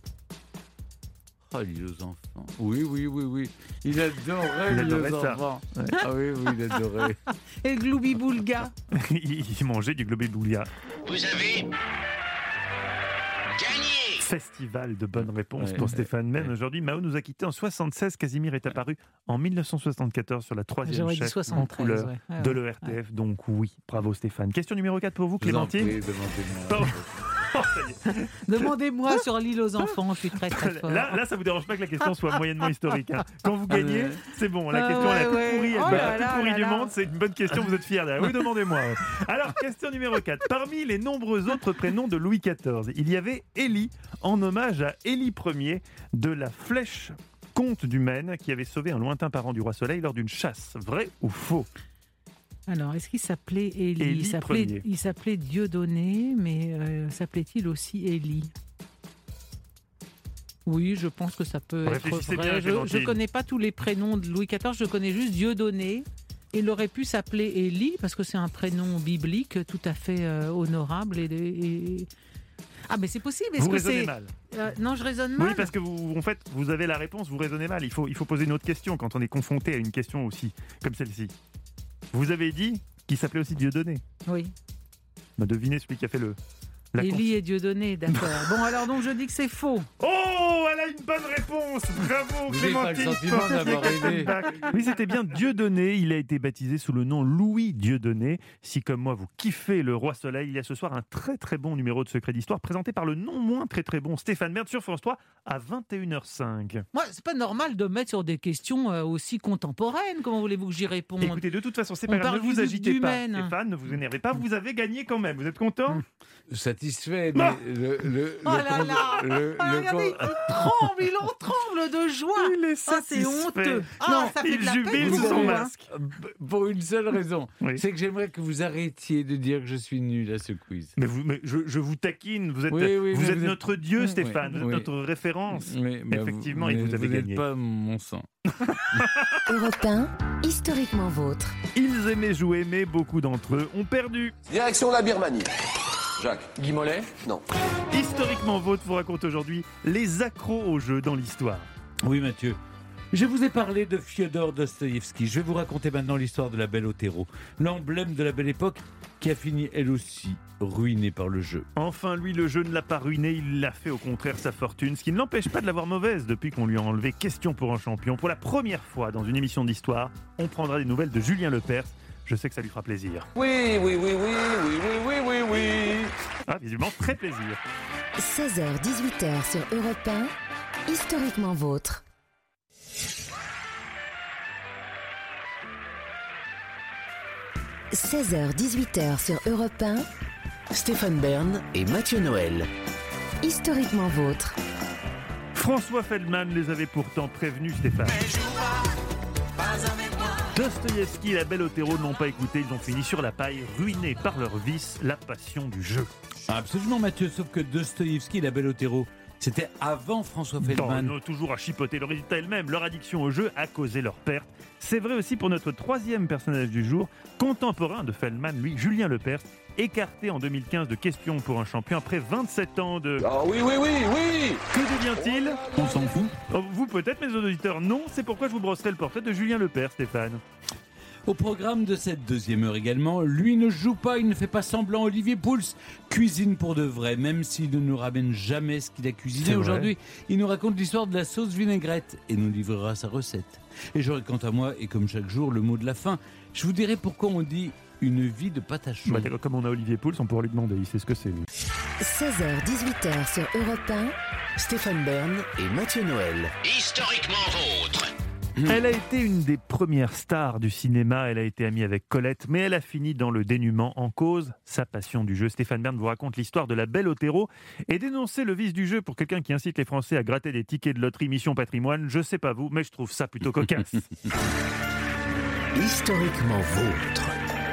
Ah, L'île aux enfants. Oui. Il adorait L'île aux enfants. Ouais. Ah oui, il adorait. Et le Gloubi-Boulga. Il mangeait du Gloubi-Boulga. Vous avez gagné. Festival de bonnes réponses pour Stéphane Bern. Aujourd'hui, Mao nous a quittés en 76. Casimir est apparu en 1974 sur la 3e chaîne en couleur de l'ERTF. Donc oui, bravo Stéphane. Question numéro 4 pour vous, Clémentine. Demandez-moi sur L'île aux enfants, je suis très fort. Là, ça vous dérange pas que la question soit moyennement historique, hein. Quand vous gagnez, c'est bon. La question elle a tout pourri, tout pourri du monde. C'est une bonne question, vous êtes fiers d'elle. Oui, demandez-moi. Alors, question numéro 4. Parmi les nombreux autres prénoms de Louis XIV, il y avait Élie, en hommage à Élie Ier de la Flèche, comte du Maine, qui avait sauvé un lointain parent du roi Soleil lors d'une chasse. Vrai ou faux? Alors, est-ce qu'il s'appelait Élie? Il s'appelait Dieudonné, mais s'appelait-il aussi Élie? Oui, je pense que ça peut être vrai. Je ne connais pas tous les prénoms de Louis XIV, je connais juste Dieudonné. Il aurait pu s'appeler Élie, parce que c'est un prénom biblique tout à fait honorable. Ah, mais c'est possible. Vous raisonnez mal. Non, je raisonne mal. Oui, parce que vous avez la réponse, vous raisonnez mal. Il faut poser une autre question quand on est confronté à une question aussi comme celle-ci. Vous avez dit qu'il s'appelait aussi Dieudonné. Oui. Devinez celui qui a fait Élie et Dieudonné, d'accord. Bon, alors donc je dis que c'est faux. Oh, elle a une bonne réponse. Bravo, Clémentine. Oui, c'était bien Dieudonné. Il a été baptisé sous le nom Louis Dieudonné. Si, comme moi, vous kiffez le Roi Soleil, il y a ce soir un très très bon numéro de Secret d'Histoire présenté par le non moins très très bon Stéphane Bern sur France 3 à 21h05. Moi, c'est pas normal de mettre sur des questions aussi contemporaines. Comment voulez-vous que j'y réponde? Écoutez, de toute façon, c'est pas grave. Ne vous agitez pas, Stéphane. Ne vous énervez pas. Vous avez gagné quand même. Vous êtes content? Satisfait, mais regardez, il en tremble de joie. Il est satisfait. C'est honteux. Non, ça fait il de la jubile peine sous pour son vous, masque. Pour une seule raison, Oui. c'est que j'aimerais que vous arrêtiez de dire que je suis nul à ce quiz. Mais je vous taquine. Vous êtes, vous êtes notre dieu, Stéphane. Vous êtes notre référence. Effectivement, et vous avez gagné. Vous n'êtes pas mon sang. Europe 1, historiquement vôtre. Ils aimaient jouer, mais beaucoup d'entre eux ont perdu. Direction la Birmanie. Jacques. Guy Mollet? Non. Historiquement vôtre vous raconte aujourd'hui les accros au jeu dans l'histoire. Oui, Mathieu. Je vous ai parlé de Fyodor Dostoïevski. Je vais vous raconter maintenant l'histoire de la Belle Otero, l'emblème de la Belle Époque qui a fini elle aussi ruinée par le jeu. Enfin, lui, le jeu ne l'a pas ruiné, il l'a fait au contraire sa fortune, ce qui ne l'empêche pas de l'avoir mauvaise depuis qu'on lui a enlevé Question pour un champion. Pour la première fois dans une émission d'histoire, on prendra des nouvelles de Julien Lepers. Je sais que ça lui fera plaisir. Oui. Ah, visiblement, très plaisir. 16h-18h sur Europe 1, historiquement vôtre. « 16h-18h sur Europe 1, Stéphane Bern et Mathieu Noël. Historiquement vôtre. François Feldman les avait pourtant prévenus, Stéphane. Dostoïevski et la Belle Otero n'ont pas écouté, ils ont fini sur la paille, ruinés par leur vice, la passion du jeu. Absolument, Mathieu, sauf que Dostoïevski et la Belle Otero, c'était avant François Feldman. Non, toujours à chipoter. Le résultat est le même. Leur addiction au jeu a causé leur perte. C'est vrai aussi pour notre troisième personnage du jour, contemporain de Feldman, lui, Julien Lepers, écarté en 2015 de Questions pour un champion après 27 ans de... Ah oui. Que devient-il ? On s'en fout. Vous peut-être, mes auditeurs, non. C'est pourquoi je vous brosserai le portrait de Julien Lepers, Stéphane. Au programme de cette deuxième heure également, lui ne joue pas, il ne fait pas semblant. Olivier Pouls cuisine pour de vrai, même s'il ne nous ramène jamais ce qu'il a cuisiné aujourd'hui. Il nous raconte l'histoire de la sauce vinaigrette et nous livrera sa recette. Et j'aurai quant à moi, et comme chaque jour, le mot de la fin. Je vous dirai pourquoi on dit une vie de pâte à chaud. Comme on a Olivier Pouls, on pourra lui demander, il sait ce que c'est lui. 16h-18h sur Europe 1, Stéphane Bern et Mathieu Noël. Historiquement vôtre. Elle a été une des premières stars du cinéma, elle a été amie avec Colette, mais elle a fini dans le dénuement en cause sa passion du jeu. Stéphane Bern vous raconte l'histoire de la Belle Otero et dénoncer le vice du jeu pour quelqu'un qui incite les Français à gratter des tickets de loterie Mission Patrimoine. Je sais pas vous, mais je trouve ça plutôt cocasse. Historiquement vôtre.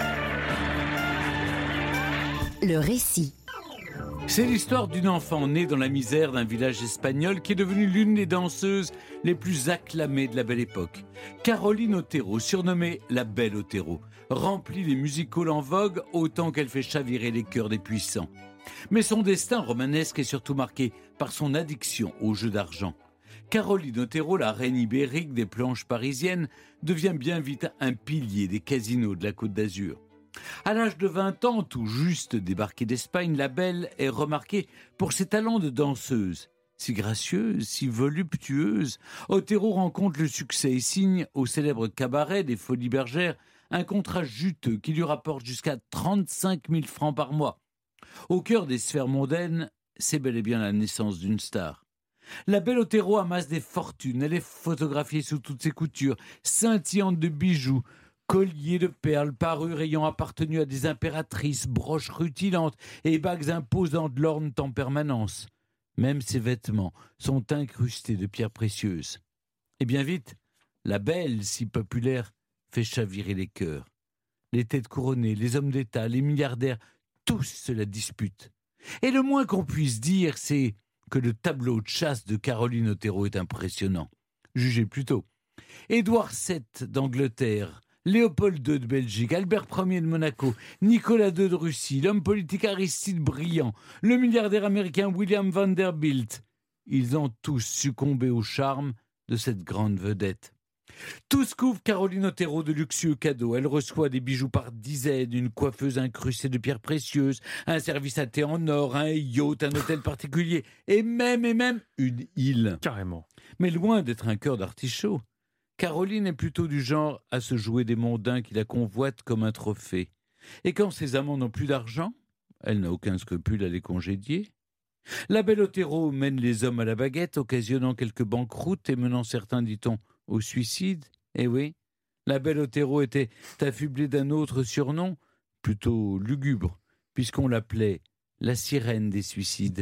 le récit. C'est l'histoire d'une enfant née dans la misère d'un village espagnol qui est devenue l'une des danseuses les plus acclamées de la Belle Époque. Caroline Otero, surnommée la Belle Otero, remplit les music-halls en vogue autant qu'elle fait chavirer les cœurs des puissants. Mais son destin romanesque est surtout marqué par son addiction au jeu d'argent. Caroline Otero, la reine ibérique des planches parisiennes, devient bien vite un pilier des casinos de la Côte d'Azur. À l'âge de 20 ans, tout juste débarquée d'Espagne, la Belle est remarquée pour ses talents de danseuse. Si gracieuse, si voluptueuse, Otero rencontre le succès et signe au célèbre cabaret des Folies Bergères un contrat juteux qui lui rapporte jusqu'à 35 000 francs par mois. Au cœur des sphères mondaines, c'est bel et bien la naissance d'une star. La Belle Otero amasse des fortunes, elle est photographiée sous toutes ses coutures, scintillante de bijoux, colliers de perles, parures ayant appartenu à des impératrices, broches rutilantes et bagues imposantes l'ornent en permanence. Même ses vêtements sont incrustés de pierres précieuses. Et bien vite, la Belle, si populaire, fait chavirer les cœurs. Les têtes couronnées, les hommes d'État, les milliardaires, tous se la disputent. Et le moins qu'on puisse dire, c'est que le tableau de chasse de Caroline Otero est impressionnant. Jugez plutôt. Édouard VII d'Angleterre, Léopold II de Belgique, Albert Ier de Monaco, Nicolas II de Russie, l'homme politique Aristide Briand, le milliardaire américain William Vanderbilt, ils ont tous succombé au charme de cette grande vedette. Tous couvrent Caroline Otero de luxueux cadeaux. Elle reçoit des bijoux par dizaines, une coiffeuse incrustée de pierres précieuses, un service à thé en or, un yacht, un hôtel particulier, et même une île. Carrément. Mais loin d'être un cœur d'artichaut, Caroline est plutôt du genre à se jouer des mondains qui la convoitent comme un trophée. Et quand ses amants n'ont plus d'argent, elle n'a aucun scrupule à les congédier. La Belle Otero mène les hommes à la baguette, occasionnant quelques banqueroutes et menant certains, dit-on, au suicide. Eh oui, la Belle Otero était affublée d'un autre surnom, plutôt lugubre, puisqu'on l'appelait la sirène des suicides.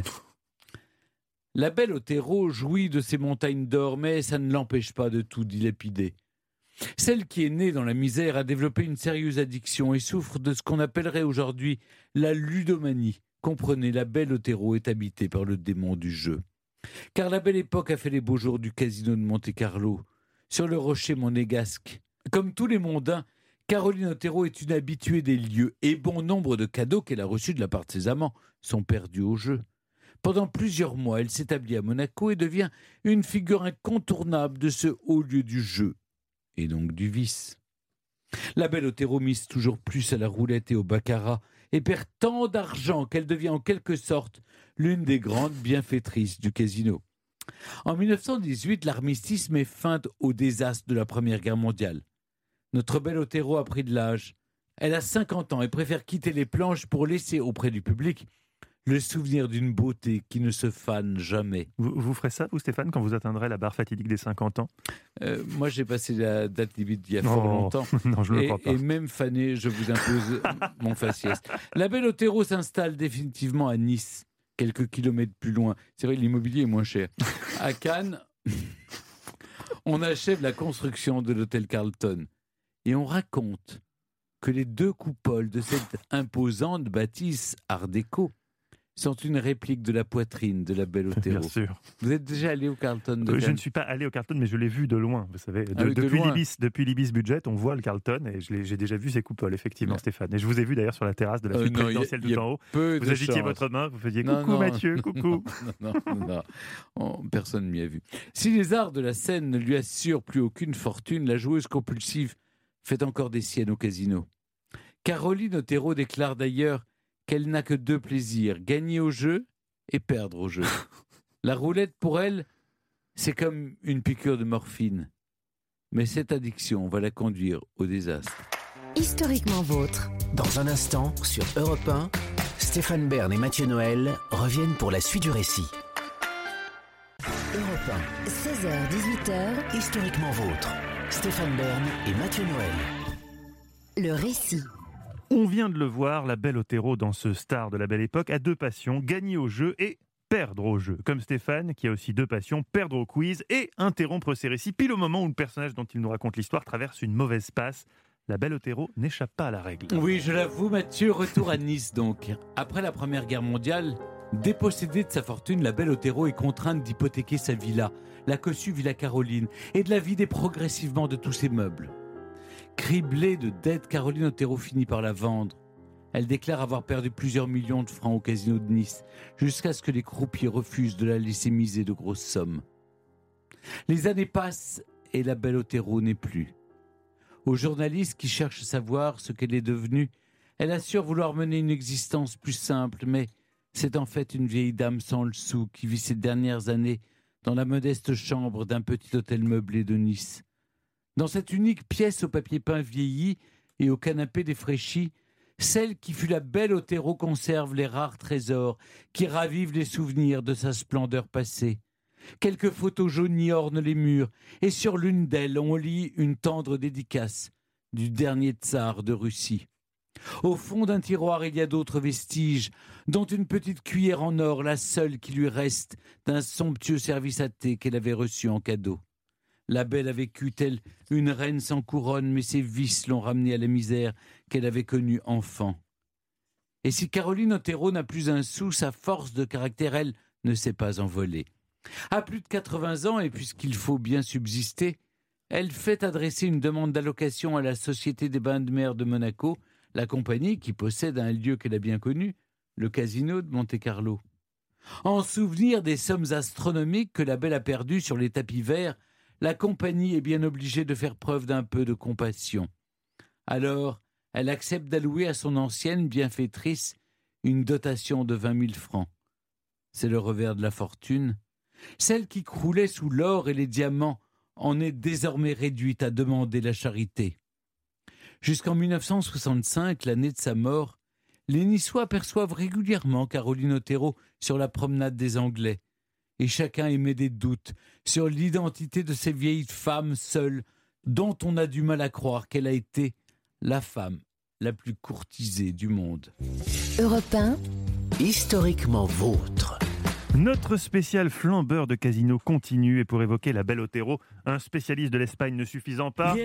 La Belle Otero jouit de ses montagnes d'or, mais ça ne l'empêche pas de tout dilapider. Celle qui est née dans la misère a développé une sérieuse addiction et souffre de ce qu'on appellerait aujourd'hui la ludomanie. Comprenez, la Belle Otero est habitée par le démon du jeu. Car la Belle Époque a fait les beaux jours du casino de Monte-Carlo, sur le rocher monégasque. Comme tous les mondains, Caroline Otero est une habituée des lieux et bon nombre de cadeaux qu'elle a reçus de la part de ses amants sont perdus au jeu. Pendant plusieurs mois, elle s'établit à Monaco et devient une figure incontournable de ce haut lieu du jeu, et donc du vice. La Belle Otero mise toujours plus à la roulette et au baccarat et perd tant d'argent qu'elle devient en quelque sorte l'une des grandes bienfaitrices du casino. En 1918, l'armistice met fin au désastre de la Première Guerre mondiale. Notre Belle Otero a pris de l'âge. Elle a 50 ans et préfère quitter les planches pour laisser auprès du public le souvenir d'une beauté qui ne se fane jamais. Vous ferez ça, vous Stéphane, quand vous atteindrez la barre fatidique des 50 ans? Moi, j'ai passé la date limite il y a fort longtemps. Non, je ne le crois pas. Et même fané, je vous impose mon faciès. La belle Otero s'installe définitivement à Nice, quelques kilomètres plus loin. C'est vrai, l'immobilier est moins cher. À Cannes, on achève la construction de l'hôtel Carlton. Et on raconte que les 2 coupoles de cette imposante bâtisse art déco sont une réplique de la poitrine de la belle Otero. Bien sûr. Vous êtes déjà allé au Carlton de Cannes? Je ne suis pas allé au Carlton, mais je l'ai vu de loin. Vous savez, de depuis loin. l'Ibis Budget, on voit le Carlton et j'ai déjà vu ses coupoles, effectivement, Non. Stéphane. Et je vous ai vu d'ailleurs sur la terrasse de la suite présidentielle tout en haut. Vous agitiez votre main, vous faisiez coucou Mathieu, coucou. Non. Personne ne m'y a vu. Si les arts de la scène ne lui assurent plus aucune fortune, la joueuse compulsive fait encore des siennes au casino. Caroline Otero déclare d'ailleurs qu'elle n'a que 2 plaisirs, gagner au jeu et perdre au jeu. La roulette, pour elle, c'est comme une piqûre de morphine. Mais cette addiction va la conduire au désastre. Historiquement vôtre. Dans un instant, sur Europe 1, Stéphane Bern et Mathieu Noël reviennent pour la suite du récit. Europe 1, 16h-18h, historiquement vôtre. Stéphane Bern et Mathieu Noël. le récit. On vient de le voir, la belle Otero dans ce Star de la Belle Époque a 2 passions, gagner au jeu et perdre au jeu. Comme Stéphane, qui a aussi 2 passions, perdre au quiz et interrompre ses récits, pile au moment où le personnage dont il nous raconte l'histoire traverse une mauvaise passe. La belle Otero n'échappe pas à la règle. Oui, je l'avoue, Mathieu, retour à Nice donc. Après la Première Guerre mondiale, dépossédée de sa fortune, la belle Otero est contrainte d'hypothéquer sa villa, la cossue Villa Caroline, et de la vider progressivement de tous ses meubles. Criblée de dettes, Caroline Otero finit par la vendre. Elle déclare avoir perdu plusieurs millions de francs au casino de Nice, jusqu'à ce que les croupiers refusent de la laisser miser de grosses sommes. Les années passent et la belle Otero n'est plus. Aux journalistes qui cherchent à savoir ce qu'elle est devenue, elle assure vouloir mener une existence plus simple, mais c'est en fait une vieille dame sans le sou qui vit ses dernières années dans la modeste chambre d'un petit hôtel meublé de Nice. Dans cette unique pièce au papier peint vieilli et au canapé défraîchi, celle qui fut la belle Otero conserve les rares trésors qui ravivent les souvenirs de sa splendeur passée. Quelques photos jaunies ornent les murs, et sur l'une d'elles, on lit une tendre dédicace du dernier tsar de Russie. Au fond d'un tiroir, il y a d'autres vestiges, dont une petite cuillère en or, la seule qui lui reste d'un somptueux service à thé qu'elle avait reçu en cadeau. La belle a vécu telle une reine sans couronne, mais ses vices l'ont ramenée à la misère qu'elle avait connue enfant. Et si Caroline Otero n'a plus un sou, sa force de caractère, elle, ne s'est pas envolée. À plus de 80 ans, et puisqu'il faut bien subsister, elle fait adresser une demande d'allocation à la Société des Bains de Mer de Monaco, la compagnie qui possède un lieu qu'elle a bien connu, le casino de Monte-Carlo. En souvenir des sommes astronomiques que la belle a perdues sur les tapis verts, la compagnie est bien obligée de faire preuve d'un peu de compassion. Alors, elle accepte d'allouer à son ancienne bienfaitrice une dotation de 20 000 francs. C'est le revers de la fortune. Celle qui croulait sous l'or et les diamants en est désormais réduite à demander la charité. Jusqu'en 1965, l'année de sa mort, les Niçois perçoivent régulièrement Caroline Otero sur la promenade des Anglais. Et chacun émet des doutes sur l'identité de ces vieilles femmes seules dont on a du mal à croire qu'elle a été la femme la plus courtisée du monde. Europe 1, historiquement vôtre. Notre spécial flambeur de casino continue et pour évoquer la belle Otero, un spécialiste de l'Espagne ne suffisant pas,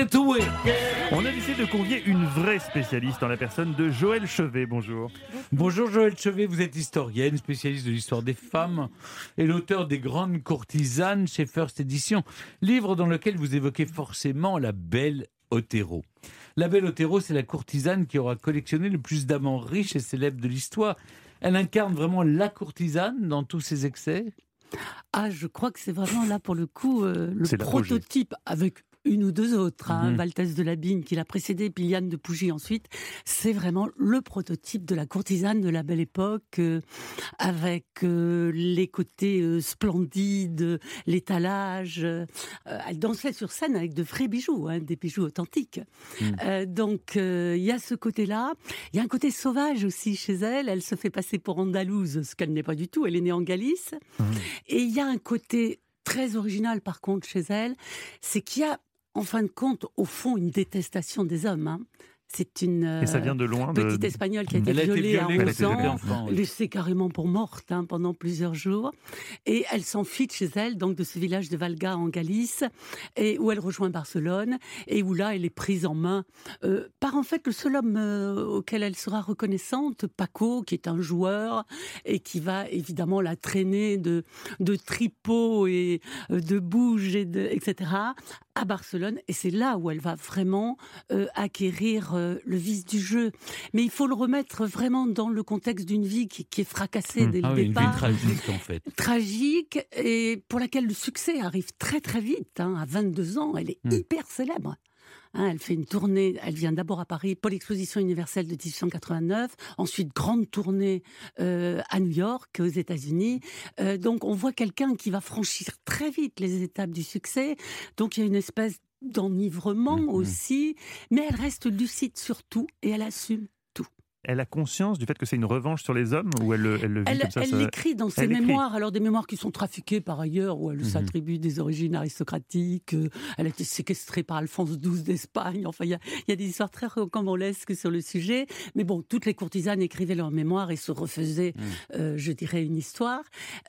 on a décidé de convier une vraie spécialiste en la personne de Joëlle Chevet. Bonjour. Bonjour Joëlle Chevet, vous êtes historienne, spécialiste de l'histoire des femmes et l'auteur des Grandes Courtisanes chez First Edition, livre dans lequel vous évoquez forcément la belle Otero. La belle Otero, c'est la courtisane qui aura collectionné le plus d'amants riches et célèbres de l'histoire. Elle incarne vraiment la courtisane dans tous ses excès. Ah, je crois que c'est vraiment là, pour le coup, le prototype, avec une ou deux autres, Valtès de Labigne qui l'a précédé, puis Liane de Pougy ensuite. C'est vraiment le prototype de la courtisane de la Belle Époque, avec les côtés splendides, l'étalage. Elle dansait sur scène avec de vrais bijoux, des bijoux authentiques. Donc il y a ce côté-là. Il y a un côté sauvage aussi chez elle. Elle se fait passer pour andalouse, ce qu'elle n'est pas du tout. Elle est née en Galice. Et il y a un côté très original, par contre, chez elle, c'est qu'il y a, en fin de compte, au fond, une détestation des hommes. C'est une Et ça vient de loin, petite Espagnole qui a été violée à 11 ans, laissée carrément pour morte pendant plusieurs jours. Et elle s'enfuit de chez elle, donc de ce village de Valga en Galice, et où elle rejoint Barcelone, et où là, elle est prise en main par en fait le seul homme auquel elle sera reconnaissante, Paco, qui est un joueur, et qui va évidemment la traîner de tripots et de bouges, etc., à Barcelone, et c'est là où elle va vraiment acquérir le vice du jeu. Mais il faut le remettre vraiment dans le contexte d'une vie qui est fracassée dès le départ. Une vie tragique, en fait. Tragique, et pour laquelle le succès arrive très très vite. À 22 ans, elle est hyper célèbre. Elle fait une tournée, elle vient d'abord à Paris pour l'exposition universelle de 1889, ensuite grande tournée à New York, aux États-Unis. Donc on voit quelqu'un qui va franchir très vite les étapes du succès. Donc il y a une espèce d'enivrement aussi, mais elle reste lucide sur tout et elle assume. Elle a conscience du fait que c'est une revanche sur les hommes, ou elle le vit comme ça? Elle l'écrit dans ses mémoires, alors des mémoires qui sont trafiquées par ailleurs, où elle s'attribue des origines aristocratiques, elle a été séquestrée par Alphonse XII d'Espagne, enfin il y a des histoires très rocambolesques sur le sujet, mais bon, toutes les courtisanes écrivaient leurs mémoires et se refaisaient, je dirais, une histoire,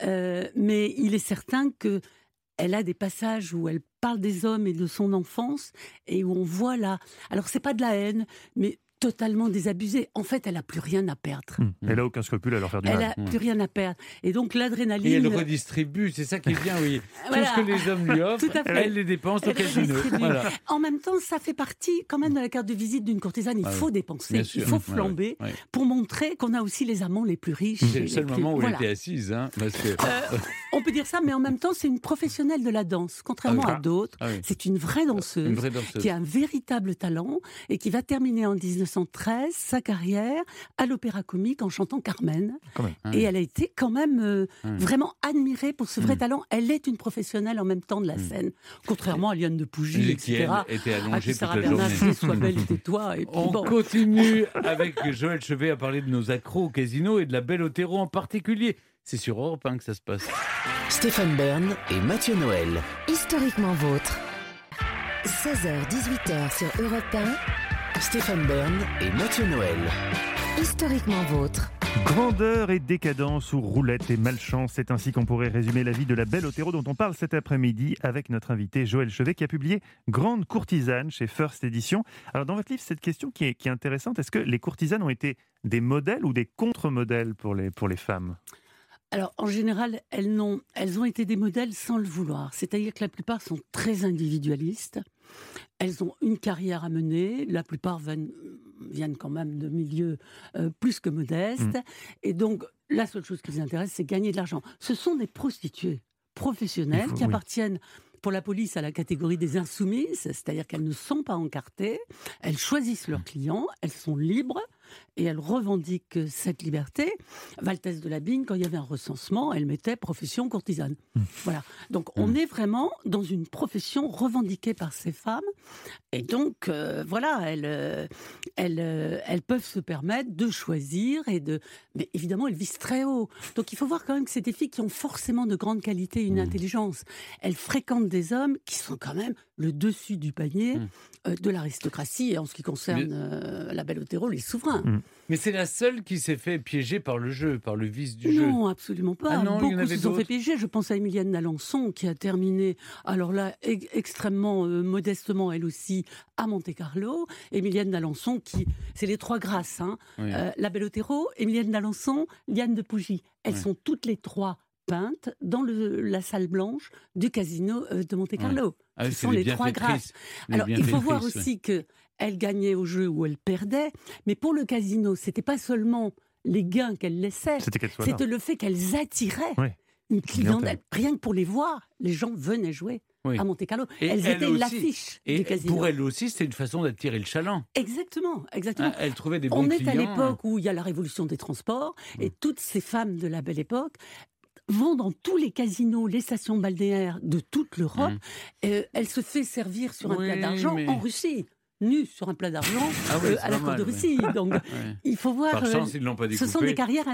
mais il est certain que elle a des passages où elle parle des hommes et de son enfance, et où on voit là, alors c'est pas de la haine, mais totalement désabusée. En fait, elle n'a plus rien à perdre. Elle n'a aucun scrupule à leur faire du mal. Elle n'a plus rien à perdre. Et donc, l'adrénaline... Et elle redistribue, c'est ça qui est bien, oui. Voilà. Tout ce que les hommes lui offrent, elle les dépense au casino. Voilà. En même temps, ça fait partie quand même de la carte de visite d'une courtisane. Il faut dépenser, il faut flamber pour montrer qu'on a aussi les amants les plus riches. C'est le seul moment où elle était assise. Parce que... on peut dire ça, mais en même temps, c'est une professionnelle de la danse. Contrairement à d'autres, c'est une vraie danseuse qui a un véritable talent et qui va terminer en 1913 sa carrière à l'Opéra Comique en chantant Carmen. Et elle a été quand même vraiment admirée pour ce vrai talent. Elle est une professionnelle en même temps de la scène. Contrairement à Liane de Pougy, etc. Qui était allongée toute la journée. Sois belle, tais-toi. On continue avec Joël Chevet à parler de nos accros au casino et de la Belle Otero en particulier. C'est sur Europe 1 que ça se passe. Stéphane Bern et Mathieu Noël. Historiquement vôtre. 16h-18h sur Europe 1. Stéphane Bern et Mathieu Noël. Historiquement vôtre. Grandeur et décadence ou roulette et malchance, c'est ainsi qu'on pourrait résumer la vie de la Belle Otero dont on parle cet après-midi avec notre invité Joël Chevet qui a publié Grande courtisane chez First Edition. Alors dans votre livre, cette question qui est intéressante, est-ce que les courtisanes ont été des modèles ou des contre-modèles pour les femmes ? Alors, en général, elles ont été des modèles sans le vouloir. C'est-à-dire que la plupart sont très individualistes. Elles ont une carrière à mener. La plupart viennent quand même de milieux plus que modestes. Et donc, la seule chose qui les intéresse, c'est gagner de l'argent. Ce sont des prostituées professionnelles qui appartiennent pour la police à la catégorie des insoumises, c'est-à-dire qu'elles ne sont pas encartées, elles choisissent leurs clients, elles sont libres et elles revendiquent cette liberté. Valtès de Labigne, quand il y avait un recensement, elle mettait profession courtisane. Voilà. Donc on est vraiment dans une profession revendiquée par ces femmes et donc voilà, elles peuvent se permettre de choisir mais évidemment elles visent très haut. Donc il faut voir quand même que c'est des filles qui ont forcément de grandes qualités et une intelligence. Elles fréquentent des hommes qui sont quand même le dessus du panier de l'aristocratie et en ce qui concerne la Belle Otero, les souverains. Mais c'est la seule qui s'est fait piéger par le jeu, par le vice du jeu. Non, absolument pas. Beaucoup se sont fait piéger. Je pense à Émilienne d'Alençon qui a terminé, alors là, extrêmement modestement, elle aussi, à Monte-Carlo. Émilienne d'Alençon c'est les trois grâces. La Belle Otero, Émilienne d'Alençon, Liane de Pougy. Elles sont toutes les trois peintes dans la salle blanche du casino de Monte-Carlo. Ce sont les trois grâces. Alors, il faut voir aussi que elle gagnait au jeu ou elle perdait, mais pour le casino, c'était pas seulement les gains qu'elles laissaient, c'était le fait qu'elles attiraient une clientèle. Rien que pour les voir, les gens venaient jouer à Monte-Carlo. Et elles étaient aussi, l'affiche et du casino. pour elle aussi, c'était une façon d'attirer le chaland. Exactement. Elle trouvait des bons On clients. est à l'époque où il y a la révolution des transports, et toutes ces femmes de la belle époque vont dans tous les casinos, les stations balnéaires de toute l'Europe. Elle se fait servir sur un plat d'argent en Russie. Nue sur un plat d'argent à la cour de Russie. Donc, il faut voir. Par chance, ils ne l'ont pas découpé. Ce sont des carrières,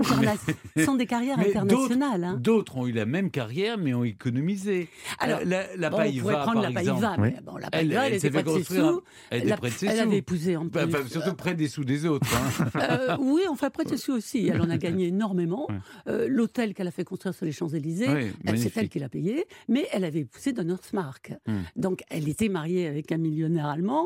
internationales. Hein. D'autres ont eu la même carrière, mais ont économisé. Alors, la Païva, par exemple. Mais la Païva, elle était près de ses sous. Elle était près de ses sous. Elle avait épousé en plus. Surtout près des sous des autres. Oui, enfin près de ses sous aussi. Elle en a gagné énormément. L'hôtel qu'elle a fait construire sur les Champs-Élysées, c'est elle qui l'a payé. Mais elle avait épousé Donner Mark. Donc, elle était mariée avec un millionnaire allemand.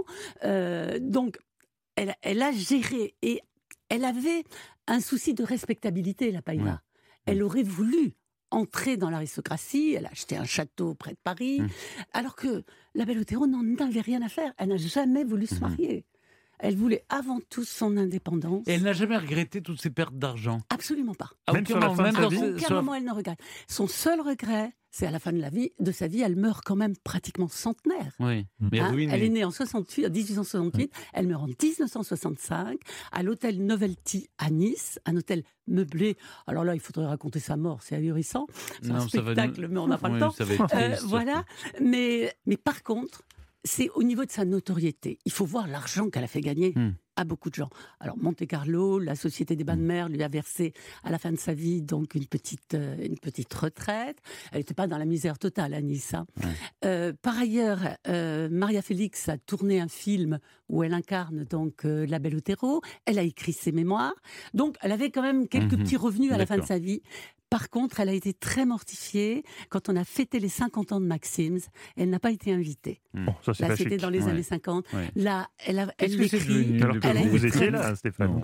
Donc, elle a géré et elle avait un souci de respectabilité, la Païva. Elle aurait voulu entrer dans l'aristocratie, elle a acheté un château près de Paris, alors que la Belle Otero n'en avait rien à faire. Elle n'a jamais voulu se marier. Elle voulait avant tout son indépendance. Et elle n'a jamais regretté toutes ces pertes d'argent? Absolument pas. Même sur la fin de sa vie? À aucun moment elle ne regrette. Son seul regret, c'est à la fin de sa vie, elle meurt quand même pratiquement centenaire. Oui, mais ruinée. Elle est née en 1868, elle meurt en 1965 à l'hôtel Novelty à Nice, un hôtel meublé. Alors là, il faudrait raconter sa mort, c'est ahurissant. C'est un spectacle, mais on n'a pas le temps. Ça va être triste, voilà. Mais par contre, c'est au niveau de sa notoriété. Il faut voir l'argent qu'elle a fait gagner à beaucoup de gens. Alors, Monte-Carlo, la Société des bains de mer lui a versé à la fin de sa vie donc une petite retraite. Elle n'était pas dans la misère totale à Nice. Par ailleurs, Maria Félix a tourné un film où elle incarne donc la Belle Otero. Elle a écrit ses mémoires. Donc, elle avait quand même quelques petits revenus à la fin de sa vie. Par contre, elle a été très mortifiée quand on a fêté les 50 ans de Maxims. Elle n'a pas été invitée. Bon, ça, c'est là, pas c'était chic. dans les années 50. Là, elle écrit. Alors que vous étiez là, Stéphane.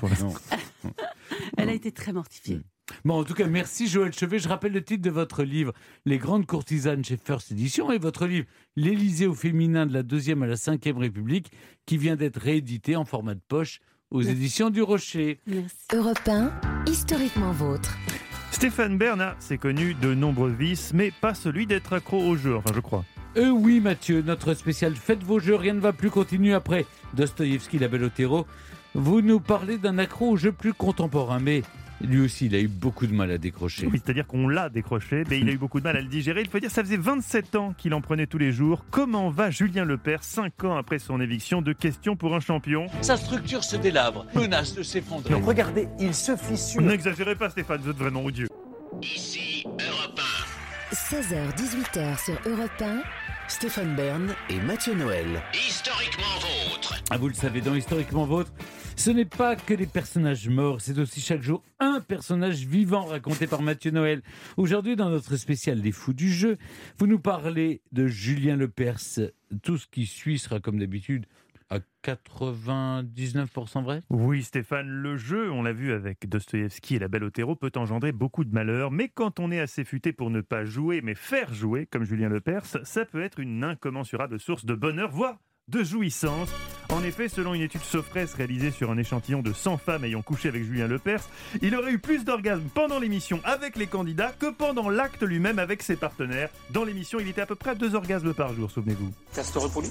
Elle a été très mortifiée. Bon, en tout cas, merci Joël Chevet. Je rappelle le titre de votre livre, Les grandes courtisanes chez First Edition, et votre livre, L'Élysée au féminin de la 2e à la 5e République, qui vient d'être réédité en format de poche aux éditions du Rocher. Merci. Europe 1, historiquement vôtre. Stéphane Bern, c'est connu de nombreux vices, mais pas celui d'être accro au jeu, enfin je crois. Oui Mathieu, notre spécial Faites vos jeux, rien ne va plus continuer après Dostoïevski, la Belle Otero. Vous nous parlez d'un accro au jeu plus contemporain, mais lui aussi il a eu beaucoup de mal à décrocher. Oui, c'est-à-dire qu'on l'a décroché, mais il a eu beaucoup de mal à le digérer. Il faut dire, ça faisait 27 ans qu'il en prenait tous les jours. Comment va Julien Lepers, 5 ans après son éviction de Questions pour un champion? Sa structure se délabre, menace de s'effondrer. Regardez, il se fissure. N'exagérez pas Stéphane, vous êtes vraiment odieux. Ici Europe 1. 16h-18h sur Europe 1. Stéphane Bern et Mathieu Noël. Historiquement vôtre. Ah, vous le savez, dans Historiquement Vôtre, ce n'est pas que des personnages morts, c'est aussi chaque jour un personnage vivant raconté par Mathieu Noël. Aujourd'hui, dans notre spécial Les Fous du Jeu, vous nous parlez de Julien Lepers. Tout ce qui suit sera comme d'habitude à 99% vrai? Oui Stéphane, le jeu, on l'a vu avec Dostoïevski et la Belle Otero, peut engendrer beaucoup de malheur, mais quand on est assez futé pour ne pas jouer, mais faire jouer, comme Julien Lepers, ça peut être une incommensurable source de bonheur, voire de jouissance. En effet, selon une étude Sofres réalisée sur un échantillon de 100 femmes ayant couché avec Julien Lepers, il aurait eu plus d'orgasmes pendant l'émission avec les candidats que pendant l'acte lui-même avec ses partenaires. Dans l'émission, il était à peu près à 2 orgasmes par jour, souvenez-vous. Castorepoulos.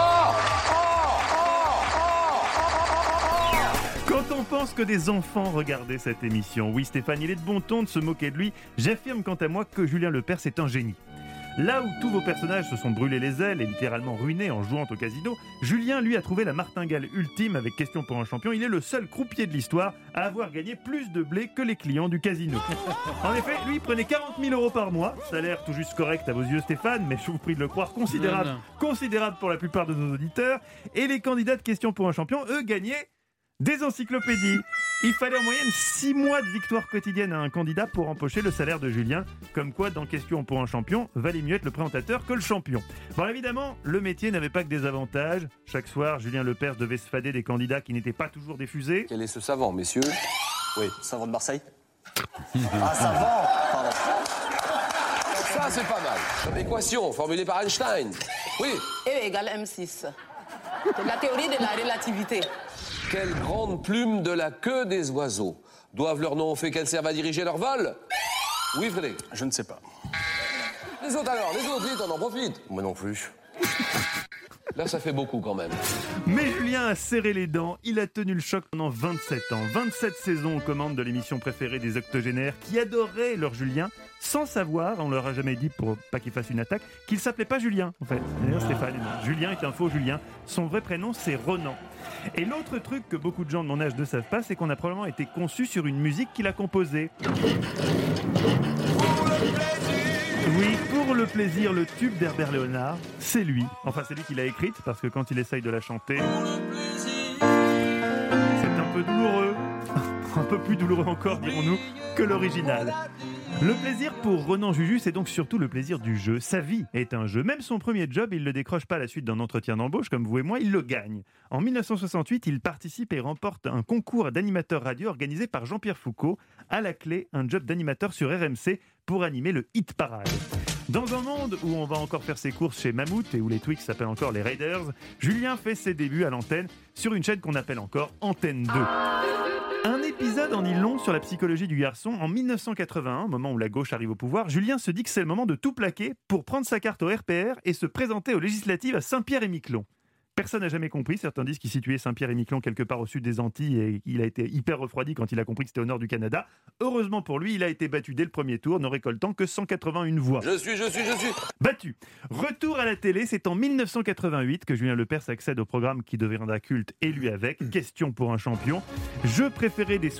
Quand on pense que des enfants regardaient cette émission, oui Stéphane, il est de bon ton de se moquer de lui. J'affirme quant à moi que Julien Lepers est un génie. Là où tous vos personnages se sont brûlés les ailes et littéralement ruinés en jouant au casino, Julien, lui, a trouvé la martingale ultime avec Question pour un champion. Il est le seul croupier de l'histoire à avoir gagné plus de blé que les clients du casino. En effet, lui, il prenait 40 000 € par mois. Salaire tout juste correct à vos yeux, Stéphane, mais je vous prie de le croire, considérable pour la plupart de nos auditeurs. Et les candidats de Question pour un champion, eux, gagnaient des encyclopédies. Il fallait en moyenne 6 mois de victoire quotidienne à un candidat pour empocher le salaire de Julien. Comme quoi, dans Question pour un champion, valait mieux être le présentateur que le champion. Bon, évidemment, le métier n'avait pas que des avantages. Chaque soir, Julien Lepers devait se fader des candidats qui n'étaient pas toujours diffusés. Quel est ce savant, messieurs? Oui, savant de Marseille. Ah, savant. Pardon. Ça, c'est pas mal. Comme équation formulée par Einstein. Oui. E égale M6. La théorie de la relativité. Quelles grandes plumes de la queue des oiseaux doivent leur nom au fait qu'elles servent à diriger leur vol? Oui, Frédéric. Je ne sais pas. Les autres alors, les autres, vite, on en profite. Moi non plus. Là, ça fait beaucoup quand même. Mais Julien a serré les dents, il a tenu le choc pendant 27 ans. 27 saisons aux commandes de l'émission préférée des octogénaires qui adoraient leur Julien, sans savoir, on leur a jamais dit pour pas qu'il fasse une attaque, qu'il s'appelait pas Julien en fait. D'ailleurs Stéphane, Julien est un faux Julien. Son vrai prénom c'est Ronan. Et l'autre truc que beaucoup de gens de mon âge ne savent pas, c'est qu'on a probablement été conçu sur une musique qu'il a composée. Oui, pour le plaisir, le tube d'Herbert Léonard, c'est lui. Enfin, c'est lui qui l'a écrite, parce que quand il essaye de la chanter, c'est un peu douloureux. Un peu plus douloureux encore, dirons-nous, que l'original. Le plaisir pour Ronan Juju, c'est donc surtout le plaisir du jeu. Sa vie est un jeu. Même son premier job, il ne le décroche pas à la suite d'un entretien d'embauche, comme vous et moi, il le gagne. En 1968, il participe et remporte un concours d'animateur radio organisé par Jean-Pierre Foucault. À la clé, un job d'animateur sur RMC pour animer le Hit Parade. Dans un monde où on va encore faire ses courses chez Mammouth et où les Twix s'appellent encore les Raiders, Julien fait ses débuts à l'antenne sur une chaîne qu'on appelle encore Antenne 2. Un épisode en dit long sur la psychologie du garçon. En 1981, au moment où la gauche arrive au pouvoir, Julien se dit que c'est le moment de tout plaquer pour prendre sa carte au RPR et se présenter aux législatives à Saint-Pierre-et-Miquelon. Personne n'a jamais compris. Certains disent qu'il situait Saint-Pierre-et-Miquelon quelque part au sud des Antilles et il a été hyper refroidi quand il a compris que c'était au nord du Canada. Heureusement pour lui, il a été battu dès le premier tour, ne récoltant que 181 voix. Je suis. Battu. Retour à la télé, c'est en 1988 que Julien Lepers accède au programme qui deviendra culte et lui avec. Question pour un champion. Jeu préféré des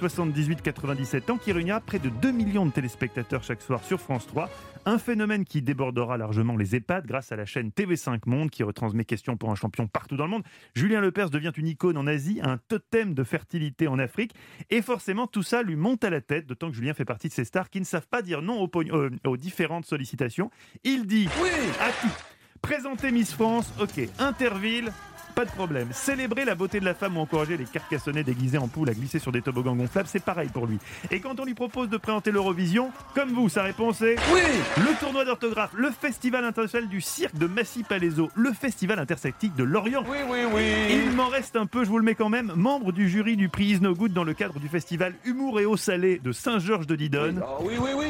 78-97 ans qui réunira près de 2 millions de téléspectateurs chaque soir sur France 3. Un phénomène qui débordera largement les EHPAD grâce à la chaîne TV5 Monde qui retransmet Question pour un champion partout dans le monde. Julien Lepers devient une icône en Asie, un totem de fertilité en Afrique et forcément tout ça lui monte à la tête, d'autant que Julien fait partie de ces stars qui ne savent pas dire non aux différentes sollicitations. Il dit oui à tout. Présenter Miss France, ok. Interville, pas de problème. Célébrer la beauté de la femme ou encourager les carcassonnets déguisés en poule à glisser sur des toboggans gonflables, c'est pareil pour lui. Et quand on lui propose de présenter l'Eurovision, comme vous, sa réponse est oui. Le tournoi d'orthographe, le festival international du cirque de Massy-Palaiseau, le festival intersectique de Lorient. Oui. Il m'en reste un peu, je vous le mets quand même. Membre du jury du prix Is No Good dans le cadre du festival Humour et eau salée de Saint-Georges de Didonne. Oui.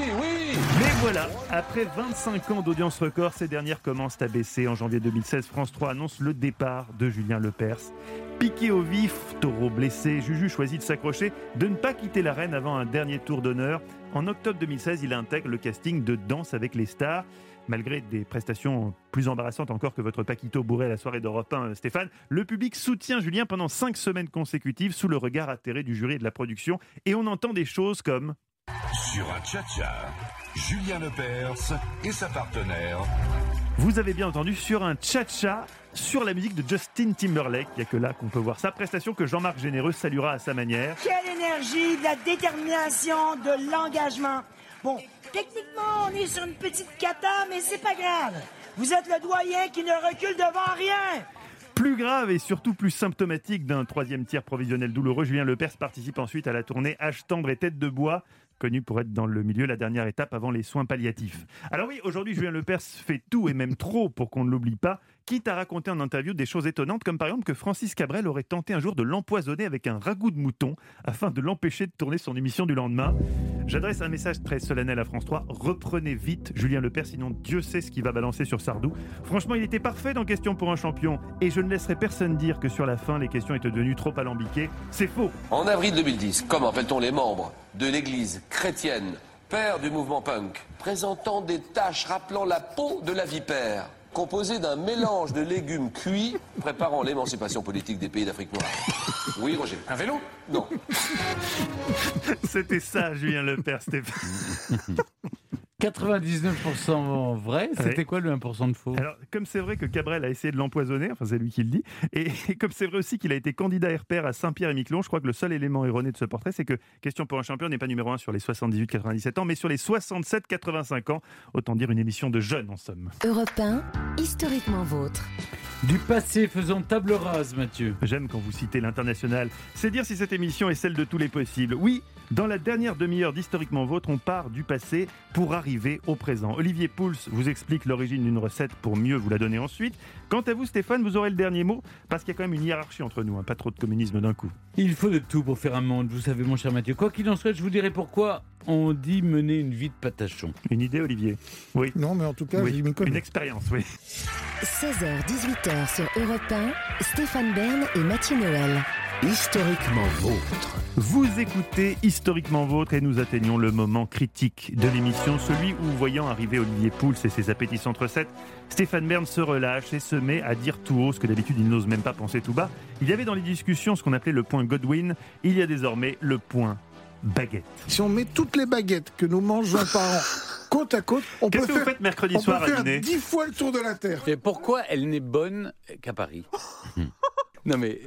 Mais voilà, après 25 ans d'audience record, ces dernières commencent à baisser. En janvier 2016, France 3 annonce le départ de Julien Lepers. Piqué au vif, taureau blessé, Juju choisit de s'accrocher, de ne pas quitter l'arène avant un dernier tour d'honneur. En octobre 2016, il intègre le casting de Danse avec les stars. Malgré des prestations plus embarrassantes encore que votre Paquito bourré à la soirée d'Europe 1, Stéphane, le public soutient Julien pendant 5 semaines consécutives sous le regard atterré du jury et de la production. Et on entend des choses comme... Sur un tcha-tcha, Julien Lepers et sa partenaire... Vous avez bien entendu, sur un tcha-tcha, sur la musique de Justin Timberlake. Il n'y a que là qu'on peut voir sa prestation que Jean-Marc Généreux saluera à sa manière. Quelle énergie, de la détermination, de l'engagement. Bon, techniquement, on est sur une petite cata, mais c'est pas grave. Vous êtes le doyen qui ne recule devant rien. Plus grave et surtout plus symptomatique d'un troisième tiers provisionnel douloureux, Julien Lepers participe ensuite à la tournée Âge tendre et tête de bois, connu pour être dans le milieu la dernière étape avant les soins palliatifs. Alors oui, aujourd'hui, Julien Lepers fait tout et même trop pour qu'on ne l'oublie pas, quitte à raconter en interview des choses étonnantes, comme par exemple que Francis Cabrel aurait tenté un jour de l'empoisonner avec un ragoût de mouton afin de l'empêcher de tourner son émission du lendemain. J'adresse un message très solennel à France 3. Reprenez vite Julien Lepers, sinon Dieu sait ce qu'il va balancer sur Sardou. Franchement, il était parfait dans Question pour un champion et je ne laisserai personne dire que sur la fin, les questions étaient devenues trop alambiquées. C'est faux. En avril 2010, comment appelle-t-on les membres de l'église chrétienne, père du mouvement punk, présentant des taches rappelant la peau de la vipère, composée d'un mélange de légumes cuits préparant l'émancipation politique des pays d'Afrique noire? Oui, Roger. Un vélo? Non. C'était ça, Julien Lepers, Stéphane. 99% vrai, c'était quoi le 1% de faux? Alors, comme c'est vrai que Cabrel a essayé de l'empoisonner, enfin c'est lui qui le dit, et comme c'est vrai aussi qu'il a été candidat RPR à Saint-Pierre-et-Miquelon, je crois que le seul élément erroné de ce portrait, c'est que Question pour un champion n'est pas numéro 1 sur les 78-97 ans, mais sur les 67-85 ans. Autant dire une émission de jeunes en somme. Europe 1, historiquement vôtre. Du passé faisant table rase, Mathieu. J'aime quand vous citez l'international. C'est dire si cette émission est celle de tous les possibles. Oui, dans la dernière demi-heure d'Historiquement Vôtre, on part du passé pour arriver au présent. Olivier Pouls vous explique l'origine d'une recette pour mieux vous la donner ensuite. Quant à vous, Stéphane, vous aurez le dernier mot, parce qu'il y a quand même une hiérarchie entre nous, pas trop de communisme d'un coup. Il faut de tout pour faire un monde, vous savez, mon cher Mathieu. Quoi qu'il en soit, je vous dirai pourquoi on dit mener une vie de patachon. Une idée, Olivier? Oui. Non, mais en tout cas, oui. j'y m'y connais. Une expérience, oui. 16h-18h sur Europe 1, Stéphane Bern et Mathieu Noël. Historiquement Vôtre. Vous écoutez Historiquement Vôtre et nous atteignons le moment critique de l'émission, celui où, voyant arriver Olivier Pouls et ses appétissantes recettes, Stéphane Bern se relâche et se met à dire tout haut ce que d'habitude il n'ose même pas penser tout bas. Il y avait dans les discussions ce qu'on appelait le point Godwin, il y a désormais le point baguette. Si on met toutes les baguettes que nous mangeons par an côte à côte, on peut Qu'est-ce que vous faites mercredi soir à dîner? 10 fois le tour de la Terre. Et pourquoi elle n'est bonne qu'à Paris? Non mais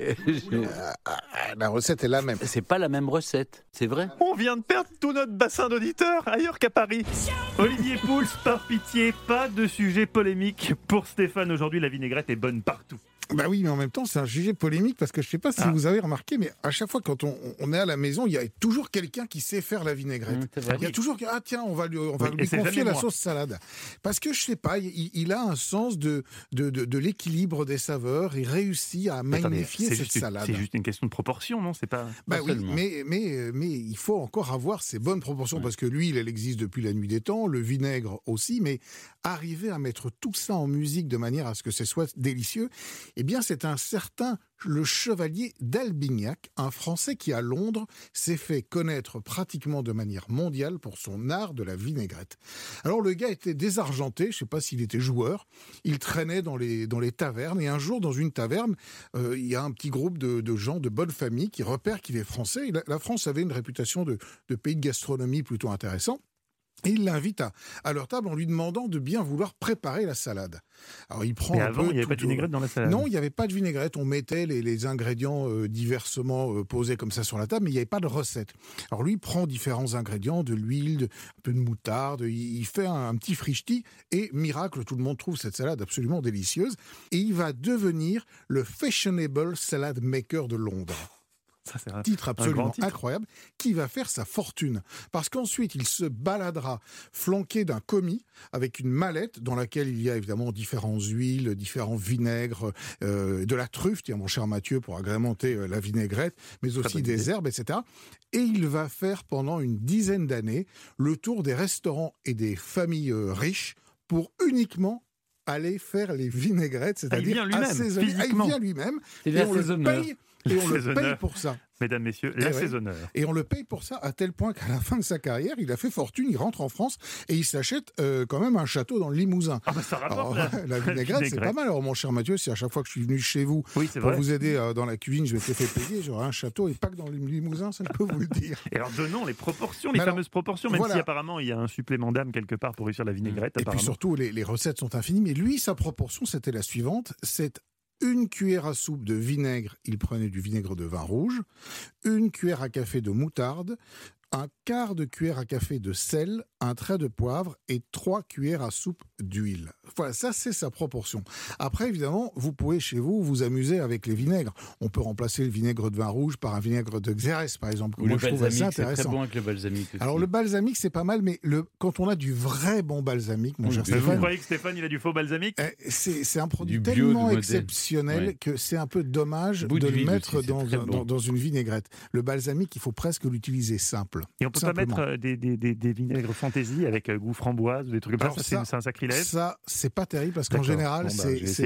la recette est la même. C'est pas la même recette, c'est vrai. On vient de perdre tout notre bassin d'auditeurs ailleurs qu'à Paris. Olivier Pouls, par pitié, pas de sujet polémique pour Stéphane. Aujourd'hui, la vinaigrette est bonne partout. Bah oui, mais en même temps, c'est un sujet polémique parce que je ne sais pas si vous avez remarqué, mais à chaque fois quand on est à la maison, il y a toujours quelqu'un qui sait faire la vinaigrette. Il y a toujours tiens, on va lui confier la sauce salade. Parce que je sais pas, il a un sens de l'équilibre des saveurs. Il réussit à magnifier cette salade. C'est juste une question de proportion, non? C'est pas. Bah oui, mais il faut encore avoir ces bonnes proportions parce que l'huile, elle existe depuis la nuit des temps, le vinaigre aussi, mais arriver à mettre tout ça en musique de manière à ce que ce soit délicieux. Eh bien, c'est un certain le chevalier d'Albignac, un Français qui, à Londres, s'est fait connaître pratiquement de manière mondiale pour son art de la vinaigrette. Alors, le gars était désargenté, je ne sais pas s'il était joueur, il traînait dans les tavernes, et un jour, dans une taverne, il y a un petit groupe de gens de bonne famille qui repèrent qu'il est français. Et la France avait une réputation de pays de gastronomie plutôt intéressant. Et il l'invite à leur table en lui demandant de bien vouloir préparer la salade. Alors il prend mais avant, il n'y avait pas de vinaigrette dans la salade? Non, il n'y avait pas de vinaigrette. On mettait les ingrédients diversement posés comme ça sur la table, mais il n'y avait pas de recette. Alors lui, il prend différents ingrédients, de l'huile, un peu de moutarde, il fait un petit frichti, et miracle, tout le monde trouve cette salade absolument délicieuse. Et il va devenir le Fashionable Salad Maker de Londres. Ça, c'est un titre absolument titre. Incroyable, qui va faire sa fortune. Parce qu'ensuite, il se baladera flanqué d'un commis avec une mallette dans laquelle il y a évidemment différentes huiles, différents vinaigres, de la truffe, tiens mon cher Mathieu, pour agrémenter la vinaigrette, mais aussi des herbes, etc. Et il va faire pendant une dizaine d'années le tour des restaurants et des familles riches pour uniquement aller faire les vinaigrettes, c'est-à-dire assaisonner. Il vient lui-même, et on le paye. Et on le paye pour ça. Mesdames, messieurs, l'assaisonneur. Et on le paye pour ça à tel point qu'à la fin de sa carrière, il a fait fortune, il rentre en France et il s'achète quand même un château dans le Limousin. Ah bah ça rapporte. La vinaigrette, c'est pas mal. Alors mon cher Mathieu, si à chaque fois que je suis venu chez vous pour vous aider dans la cuisine, je m'étais fait payer, j'aurais un château et pas que dans le Limousin, ça je peux vous le dire. Et alors donnons les proportions, les fameuses proportions, même si apparemment il y a un supplément d'âme quelque part pour réussir la vinaigrette. Et puis surtout, les recettes sont infinies, mais lui, sa proportion, c'était la suivante, c'est une cuillère à soupe de vinaigre, il prenait du vinaigre de vin rouge, une cuillère à café de moutarde, un quart de cuillère à café de sel, un trait de poivre et 3 cuillères à soupe d'huile. Voilà, ça c'est sa proportion. Après, évidemment, vous pouvez chez vous vous amuser avec les vinaigres. On peut remplacer le vinaigre de vin rouge par un vinaigre de Xérès, par exemple. Ou le balsamique, c'est très bon avec le balsamique aussi. Alors le balsamique, c'est pas mal, mais quand on a du vrai bon balsamique, mon cher Stéphane... Vous croyez que Stéphane, il a du faux balsamique? C'est un produit tellement exceptionnel que c'est un peu dommage de le mettre dans une vinaigrette. Le balsamique, il faut presque l'utiliser simple. Et on peut pas mettre des vinaigres fantaisie avec goût framboise ou des trucs comme ça, c'est un sacrilège? Ça, c'est pas terrible parce qu'en général, c'est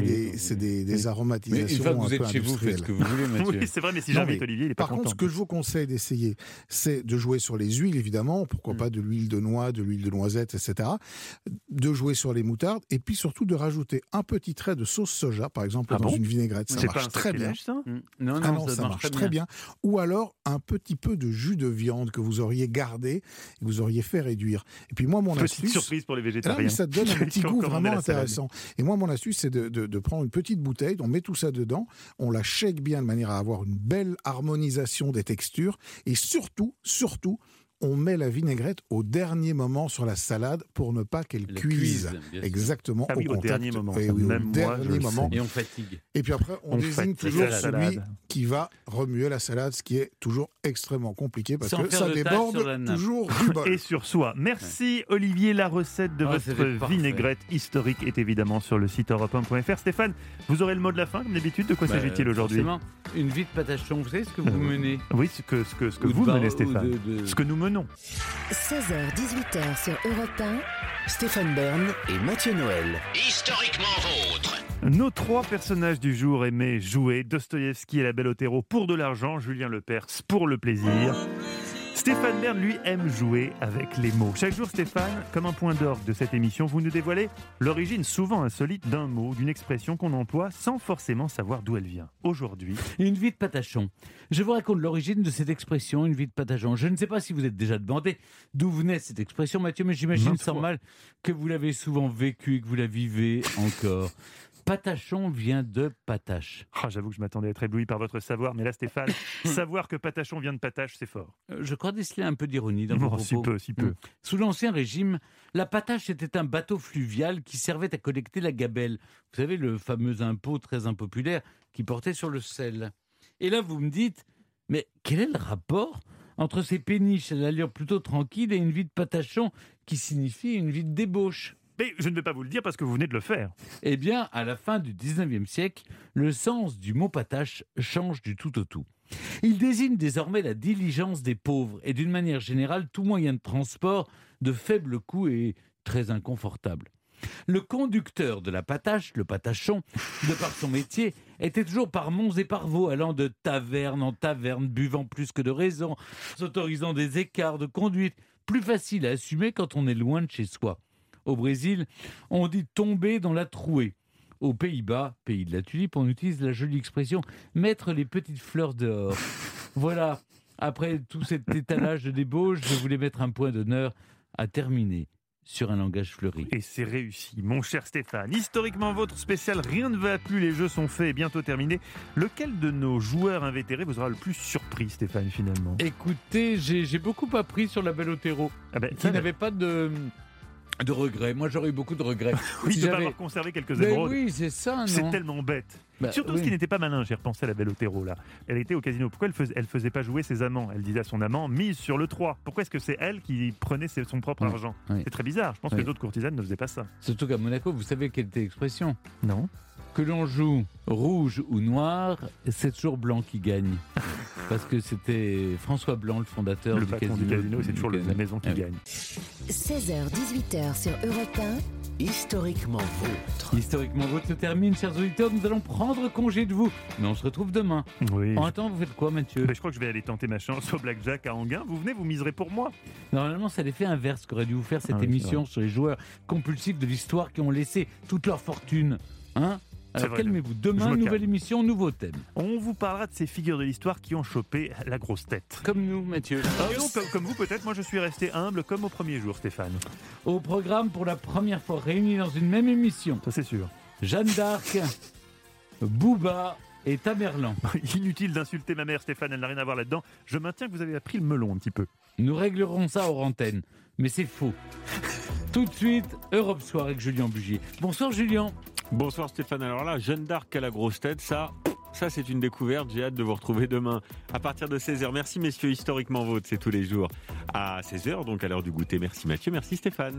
des aromatisations. Mais une fois que vous êtes chez vous, faites ce que vous voulez, Mathieu. Oui, c'est vrai, mais si j'invite Olivier, il est pas content. Par contre, ce que je vous conseille d'essayer, c'est de jouer sur les huiles, évidemment. Pourquoi pas de l'huile de noix, de l'huile de noisette, etc. De jouer sur les moutardes et puis surtout de rajouter un petit trait de sauce soja, par exemple, dans une vinaigrette. Ça marche très bien. Non, ça marche très bien. Ou alors un petit peu de jus de viande que vous auriez gardé et que vous auriez fait réduire. Et puis moi, mon astuce... Petite surprise pour les végétariens. Ça donne un petit goût vraiment intéressant. Et moi, mon astuce, c'est de prendre une petite bouteille, on met tout ça dedans, on la shake bien de manière à avoir une belle harmonisation des textures et surtout, on met la vinaigrette au dernier moment sur la salade pour ne pas qu'elle cuise. Exactement. Ah oui, au dernier moment. Même au dernier moment. Et on fatigue. Et puis après, on désigne toujours celui salade. qui va remuer la salade, ce qui est toujours extrêmement compliqué parce Sans que faire ça de tache déborde sur la nappe. toujours du bol. Et sur soi. Merci Olivier, la recette de c'était votre parfait. vinaigrette historique est évidemment sur le site europe1.fr. Stéphane, vous aurez le mot de la fin comme d'habitude. De quoi s'agit-il aujourd'hui ? Forcément, une vie de patachon. Vous savez ce que vous menez ? Oui, ce que Ou de vous bar- menez, ou Stéphane. Ce que nous menons. 16h, 18h sur Europe 1. Stéphane Bern et Mathieu Noël. Historiquement vôtre. Nos 3 personnages du jour aimaient jouer. Dostoïevski et la Belle Otero pour de l'argent, Julien Lepers pour le plaisir. Stéphane Bern, lui, aime jouer avec les mots. Chaque jour, Stéphane, comme un point d'orgue de cette émission, vous nous dévoilez l'origine souvent insolite d'un mot, d'une expression qu'on emploie sans forcément savoir d'où elle vient. Aujourd'hui, une vie de patachon. Je vous raconte l'origine de cette expression, une vie de patachon. Je ne sais pas si vous êtes déjà demandé d'où venait cette expression, Mathieu, mais j'imagine sans mal que vous l'avez souvent vécue et que vous la vivez encore. Patachon vient de patache. J'avoue que je m'attendais à être ébloui par votre savoir, mais là, Stéphane, savoir que patachon vient de patache, c'est fort. Je crois déceler un peu d'ironie dans vos propos. Si peu. Sous l'Ancien Régime, la patache était un bateau fluvial qui servait à collecter la gabelle. Vous savez, le fameux impôt très impopulaire qui portait sur le sel. Et là, vous me dites, mais quel est le rapport entre ces péniches à l'allure plutôt tranquille et une vie de patachon qui signifie une vie de débauche ? Mais je ne vais pas vous le dire parce que vous venez de le faire. Eh bien, à la fin du 19e siècle, le sens du mot patache change du tout au tout. Il désigne désormais la diligence des pauvres et d'une manière générale tout moyen de transport de faible coût et très inconfortable. Le conducteur de la patache, le patachon, de par son métier, était toujours par monts et par vaux, allant de taverne en taverne, buvant plus que de raison, s'autorisant des écarts de conduite, plus faciles à assumer quand on est loin de chez soi. Au Brésil, on dit tomber dans la trouée. Aux Pays-Bas, pays de la tulipe, on utilise la jolie expression mettre les petites fleurs dehors. Voilà, après tout cet étalage de débauche, je voulais mettre un point d'honneur à terminer sur un langage fleuri. Et c'est réussi, mon cher Stéphane. Historiquement, votre spécial Rien ne va plus, les jeux sont faits et bientôt terminés. Lequel de nos joueurs invétérés vous aura le plus surpris, Stéphane, finalement ? Écoutez, j'ai beaucoup appris sur la Belle Otero, qui n'avait pas de regrets. Moi, j'aurais eu beaucoup de regrets. Oui, de ne pas avoir conservé quelques émeraudes. Oui, c'est ça, non ? C'est tellement bête. Surtout ce qui n'était pas malin, j'ai repensé à la Belle Otero, là. Elle était au casino. Pourquoi elle faisait pas jouer ses amants ? Elle disait à son amant, mise sur le 3. Pourquoi est-ce que c'est elle qui prenait son propre argent ? C'est très bizarre. Je pense que d'autres courtisanes ne faisaient pas ça. Surtout qu'à Monaco, vous savez quelle était l'expression ? Non. Que l'on joue rouge ou noir, c'est toujours blanc qui gagne. Parce que c'était François Blanc, le fondateur du casino. C'est toujours la maison qui gagne. 16h, 18h sur Europe 1. Historiquement vôtre. Historiquement vôtre se termine, chers auditeurs. Nous allons prendre congé de vous. Mais on se retrouve demain. Oui. En attendant, vous faites quoi, Mathieu ? Je crois que je vais aller tenter ma chance au Blackjack à Enghien. Vous venez, vous miserez pour moi. Normalement, c'est l'effet inverse qu'aurait dû vous faire cette émission sur les joueurs compulsifs de l'histoire qui ont laissé toute leur fortune. Hein ? Alors calmez-vous, demain, nouvelle émission, nouveau thème. On vous parlera de ces figures de l'histoire qui ont chopé la grosse tête. Comme nous, Mathieu. Non, comme vous peut-être, moi je suis resté humble comme au premier jour, Stéphane. Au programme, pour la première fois réunis dans une même émission. Ça c'est sûr. Jeanne d'Arc, Booba et Tamerlan. Inutile d'insulter ma mère, Stéphane, elle n'a rien à voir là-dedans. Je maintiens que vous avez appris le melon un petit peu. Nous réglerons ça hors antenne, mais c'est faux. Tout de suite, Europe Soir avec Julien Bugier. Bonsoir Julien. Bonsoir Stéphane. Alors là, Jeanne d'Arc à la grosse tête, ça c'est une découverte. J'ai hâte de vous retrouver demain à partir de 16h. Merci messieurs, historiquement vôtre, c'est tous les jours à 16h, donc à l'heure du goûter. Merci Mathieu, merci Stéphane.